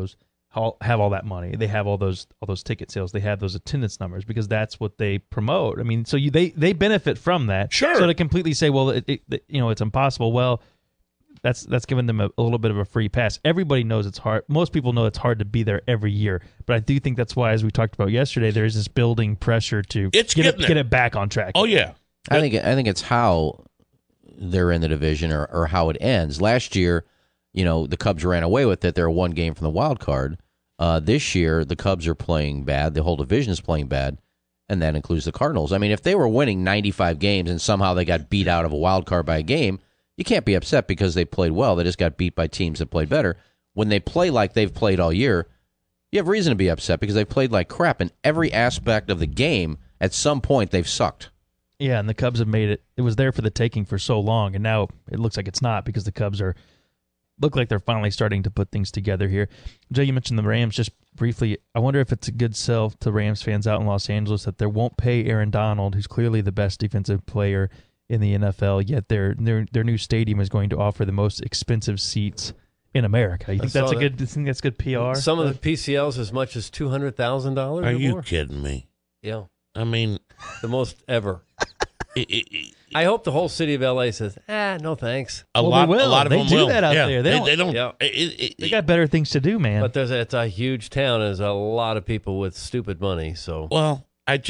have all that money. They have all those ticket sales. They have those attendance numbers because that's what they promote. I mean, so they benefit from that. Sure. So to completely say, well, it's impossible. Well, that's giving them a little bit of a free pass. Everybody knows it's hard. Most people know it's hard to be there every year. But I do think that's why, as we talked about yesterday, there is this building pressure to get it back on track. Oh yeah. I think it's how they're in the division or how it ends. Last year, the Cubs ran away with it. They're one game from the wild card. This year, the Cubs are playing bad. The whole division is playing bad, and that includes the Cardinals. I mean, if they were winning 95 games and somehow they got beat out of a wild card by a game, you can't be upset because they played well. They just got beat by teams that played better. When they play like they've played all year, you have reason to be upset because they've played like crap in every aspect of the game. At some point, they've sucked. Yeah, and the Cubs have made it. It was there for the taking for so long, and now it looks like it's not because the Cubs look like they're finally starting to put things together here. Jay, you mentioned the Rams just briefly. I wonder if it's a good sell to Rams fans out in Los Angeles that they won't pay Aaron Donald, who's clearly the best defensive player in the NFL, yet their new stadium is going to offer the most expensive seats in America. You think that's good PR? Some of the PCLs as much as $200,000. Are you kidding me? Yeah. I mean, the most ever. I hope the whole city of LA says, no thanks. A lot of them will. They do that out there. They don't. Yeah. They got better things to do, man. But it's a huge town. There's a lot of people with stupid money. So well,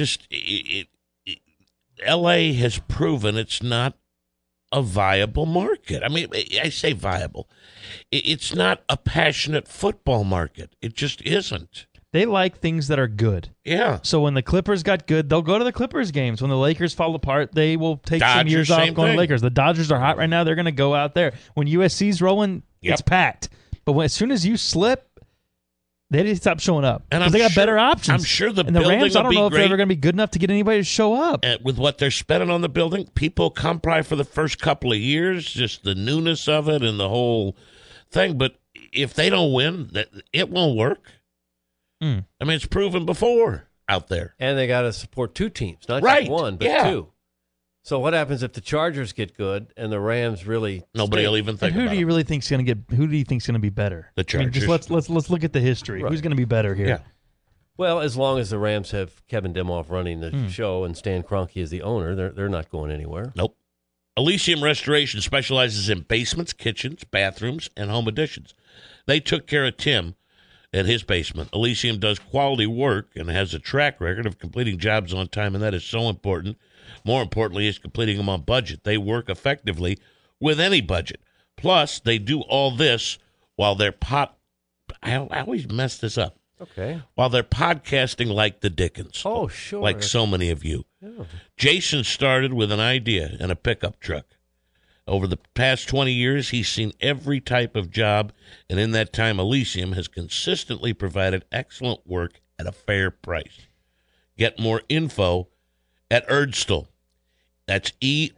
LA has proven it's not a viable market. I mean, I say viable. It's not a passionate football market. It just isn't. They like things that are good. Yeah. So when the Clippers got good, they'll go to the Clippers games. When the Lakers fall apart, they will take some Dodgers, years off going thing. to Lakers. The Dodgers are hot right now. They're going to go out there. When USC's rolling, it's packed. But as soon as you slip, they just stop showing up. Because they got better options. I'm sure the Rams, I don't know if they're great. ever going to be good enough to get anybody to show up. With what they're spending on the building, people come probably for the first couple of years, just the newness of it and the whole thing. But if they don't win, it won't work. I mean, it's proven before out there. And they got to support two teams, not Right. just one, but two. So what happens if the Chargers get good and the Rams really Nobody will even think and who about do you it. really think's going to get? Who do you think's going to be better? The Chargers. I mean, just let's look at the history. Right. Who's going to be better here? Yeah. Well, as long as the Rams have Kevin Demoff running the show and Stan Kroenke is the owner, they're not going anywhere. Nope. Elysium Restoration specializes in basements, kitchens, bathrooms, and home additions. They took care of Tim at his basement. Elysium does quality work and has a track record of completing jobs on time, and that is so important. More importantly, is completing them on budget. They work effectively with any budget. Plus, they do all this while they're I always mess this up. Okay. While they're podcasting like the Dickens. Oh, sure. Like so many of you. Yeah. Jason started with an idea and a pickup truck. Over the past 20 years, he's seen every type of job, and in that time, Elysium has consistently provided excellent work at a fair price. Get more info at Erdstl. That's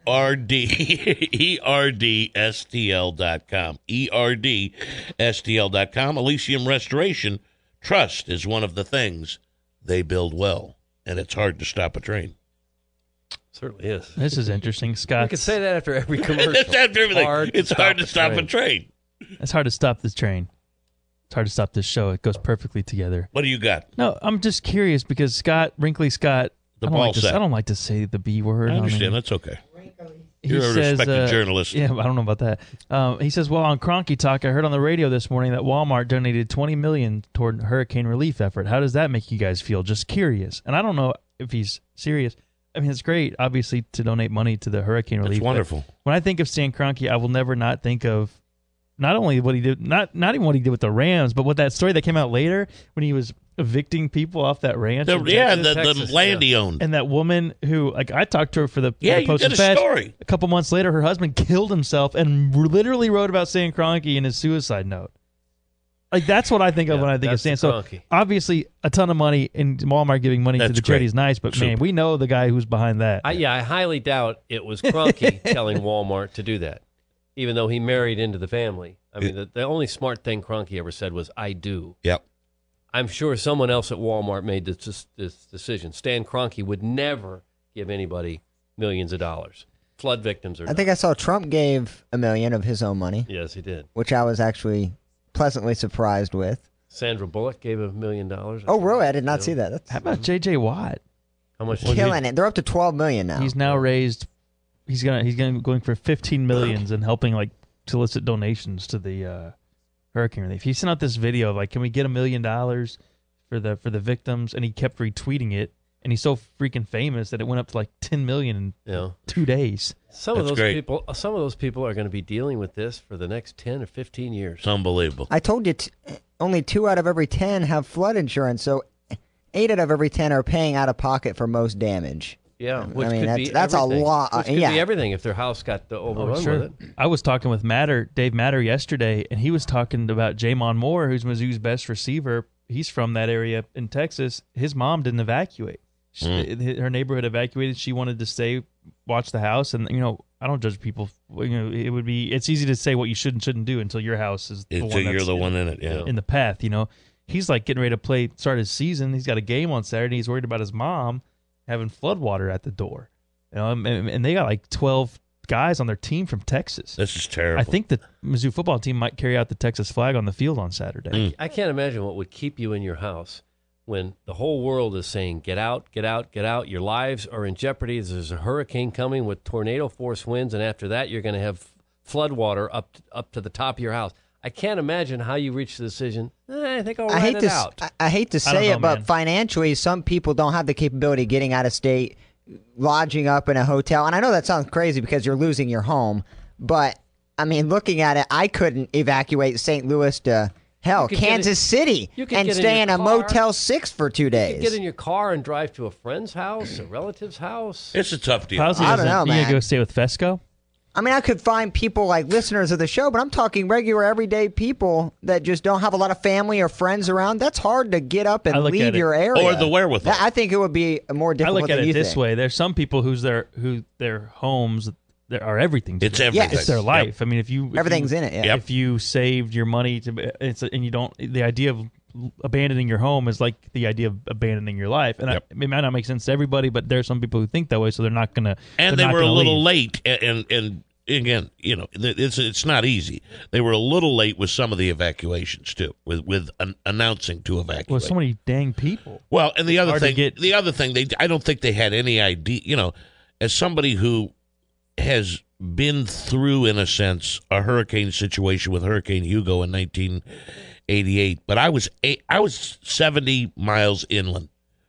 ERDSTL.com. ERDSTL.com. Elysium Restoration. Trust is one of the things they build well, and it's hard to stop a train. Certainly is. This is interesting, Scott. I could say that after every commercial. That's after everything. It's hard to stop a a train. It's hard to stop this train. It's hard to stop this show. It goes perfectly together. What do you got? No, I'm just curious because Wrinkly Scott, The I don't ball like to, sack. I don't like to say the B word. I understand. mean, That's okay. he You're a says, respected journalist. Yeah, I don't know about that. He says, well, on Kroenke Talk, I heard on the radio this morning that Walmart donated $20 million toward hurricane relief effort. How does that make you guys feel? Just curious. And I don't know if he's serious. I mean, it's great, obviously, to donate money to the hurricane relief. It's wonderful. When I think of Stan Kroenke, I will never not think of not only what he did, not even what he did with the Rams, but what that story that came out later when he was evicting people off that ranch. The Texas, land he owned. And that woman who, like, I talked to her for the Yeah, for the you Post did a Dispatch. story. A couple months later, her husband killed himself and literally wrote about Stan Kroenke in his suicide note. Like, that's what I think of when I think of Stan. that's So Kroenke. obviously, a ton of money and Walmart giving money to That's the charity great. is nice, but man, Super. we know the guy who's behind that. I highly doubt it was Kroenke telling Walmart to do that, even though he married into the family. I mean, the only smart thing Kroenke ever said was, I do. Yep. I'm sure someone else at Walmart made this decision. Stan Kroenke would never give anybody millions of dollars. Flood victims or I think I saw Trump gave $1 million of his own money, Yes, he did. which I was actually pleasantly surprised with. Sandra Bullock gave $1 million. Oh, really? I did not see that. That's How about J.J. Watt? How much? killing it. They're up to $12 million now. He's now raised. He's going for 15 millions and helping like solicit donations to the hurricane relief. He sent out this video of like, can we get $1 million for the victims? And he kept retweeting it. And he's so freaking famous that it went up to like 10 million in 2 days. Some of That's those great. people. Some of those people are going to be dealing with this for the next 10 or 15 years. It's unbelievable. I told you only 2 out of every 10 have flood insurance, so 8 out of every 10 are paying out of pocket for most damage. Yeah, which I mean, could be that's a everything. lot. Which could Yeah. be everything if their house got overrun with it. I was talking with Dave Matter yesterday, and he was talking about Jamon Moore, who's Mizzou's best receiver. He's from that area in Texas. His mom didn't evacuate. Her neighborhood evacuated. She wanted to stay, watch the house, and I don't judge people. It's easy to say what you should and shouldn't do until your house is the Until one you're that's the one in it, yeah. in the path. He's like getting ready to start his season. He's got a game on Saturday. He's worried about his mom having flood water at the door. And they got like 12 guys on their team from Texas. This is terrible. I think the Mizzou football team might carry out the Texas flag on the field on Saturday. I can't imagine what would keep you in your house when the whole world is saying, get out, get out, get out. Your lives are in jeopardy. There's a hurricane coming with tornado force winds, and after that, you're going to have flood water up to the top of your house. I can't imagine how you reach the decision. I think I'll ride it out. I hate to say know, it, but man. financially, some people don't have the capability of getting out of state, lodging up in a hotel. And I know that sounds crazy because you're losing your home, but I mean, looking at it, I couldn't evacuate St. Louis to hell, could Kansas City, you could and get in stay your in a car. Motel 6 for 2 You days. get in your car and drive to a friend's house, a relative's house. It's a tough deal. How's he I don't know, You man. gonna go stay with Fesco? I mean, I could find people like listeners of the show, but I'm talking regular, everyday people that just don't have a lot of family or friends around. That's hard to get up I and look at leave it- your area. Or the wherewithal. I think it would be more I difficult look at than it you this think. way: there's some people who their homes are everything. To It's them. everything. It's their life. I mean, if Everything's in it, yeah. Yep. If you saved your money and you don't, the idea of abandoning your home is like the idea of abandoning your life. And Yep. it might not make sense to everybody, but there's some people who think that way, so they're not gonna. And they're they not were a gonna little leave. late, and again, it's not easy. They were a little late with some of the evacuations too, with announcing to evacuate. Well, so many dang people. Well, and the other hard to thing, get- I don't think they had any idea. As somebody who has been through, in a sense, a hurricane situation with Hurricane Hugo in 1988, but I was 70 miles inland,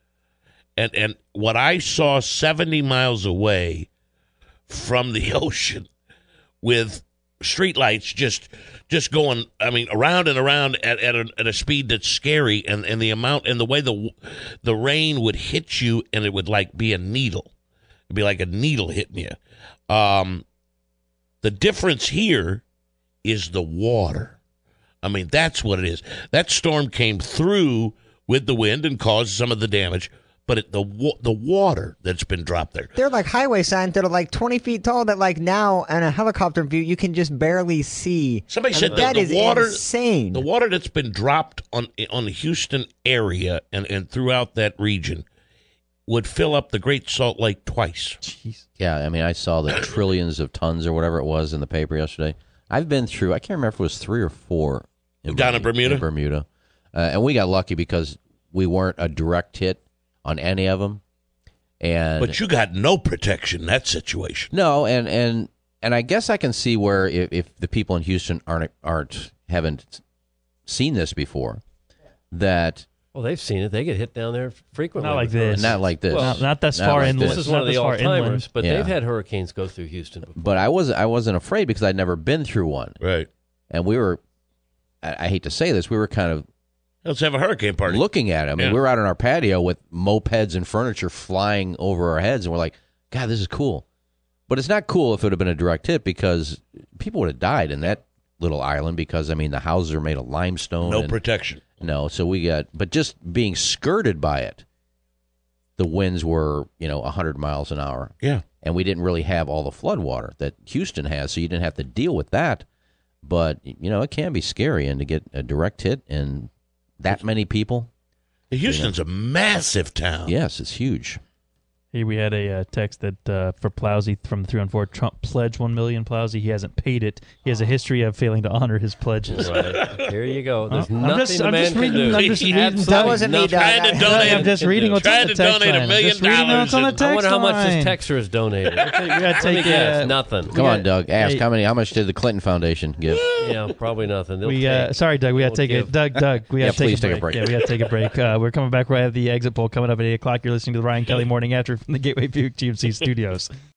and what I saw 70 miles away from the ocean with streetlights just going, I mean, around and around at a speed that's scary, and the amount and the way the rain would hit you, and it would like be a needle. It'd be like a needle hitting you. The difference here is the water. I mean, that's what it is. That storm came through with the wind and caused some of the damage, but the water that's been dropped there. They're like highway signs that are like 20 feet tall that like now in a helicopter view you can just barely see. Somebody I said mean, that the is water, insane. the water that's been dropped on the Houston area and throughout that region would fill up the Great Salt Lake twice. Jeez. Yeah, I mean, I saw the trillions of tons or whatever it was in the paper yesterday. I've been through, I can't remember if it was 3 or 4. Down in Bermuda? In Bermuda. And we got lucky because we weren't a direct hit on any of them. But you got no protection in that situation. No, and I guess I can see where if the people in Houston haven't seen this before, that Well, they've seen it. They get hit down there frequently. Not like with this. hurricanes. not like this. Well, Not this Not far like inland. This is Not one of this the far all-timers, inland. but Yeah. they've had hurricanes go through Houston before. But I wasn't afraid because I'd never been through one, Right. and we were. I hate to say this, we were kind of Let's have a hurricane party. looking at it. I mean, Yeah. we were out on our patio with mopeds and furniture flying over our heads, and we're like, God, this is cool. But it's not cool if it would have been a direct hit because people would have died in that little island because, I mean, the houses are made of limestone. No and- protection. No, so but just being skirted by it, the winds were, 100 miles an hour. Yeah. And we didn't really have all the flood water that Houston has, so you didn't have to deal with that. But, it can be scary, and to get a direct hit and that many people, Houston's a massive town. yes, it's huge. Here we had a text that for Plowsy from the 314, Trump pledged $1 million. Plowsy, he hasn't paid it. He has a history of failing to honor his pledges. Right. Here you go. There's I'm nothing just the man can reading- do. I'm just reading- Absolutely That wasn't me, nothing. Doug. Trying to donate. I'm just reading what's on Trying the to text donate line. $1 I'm million just reading what's on the text I wonder how much line. this texter has donated. We gotta Let me take guess, nothing. Come on, Doug. Ask Hey. how much did the Clinton Foundation give? Yeah, probably nothing. They'll We take. sorry, Doug. We got to Won't take give. it. Doug. We Yeah, got to please take take a break. Yeah, we got to take a break. We're coming back. We have the exit poll coming up at 8:00. You're listening to the Ryan Kelly Morning After from the Gateway Buick GMC studios.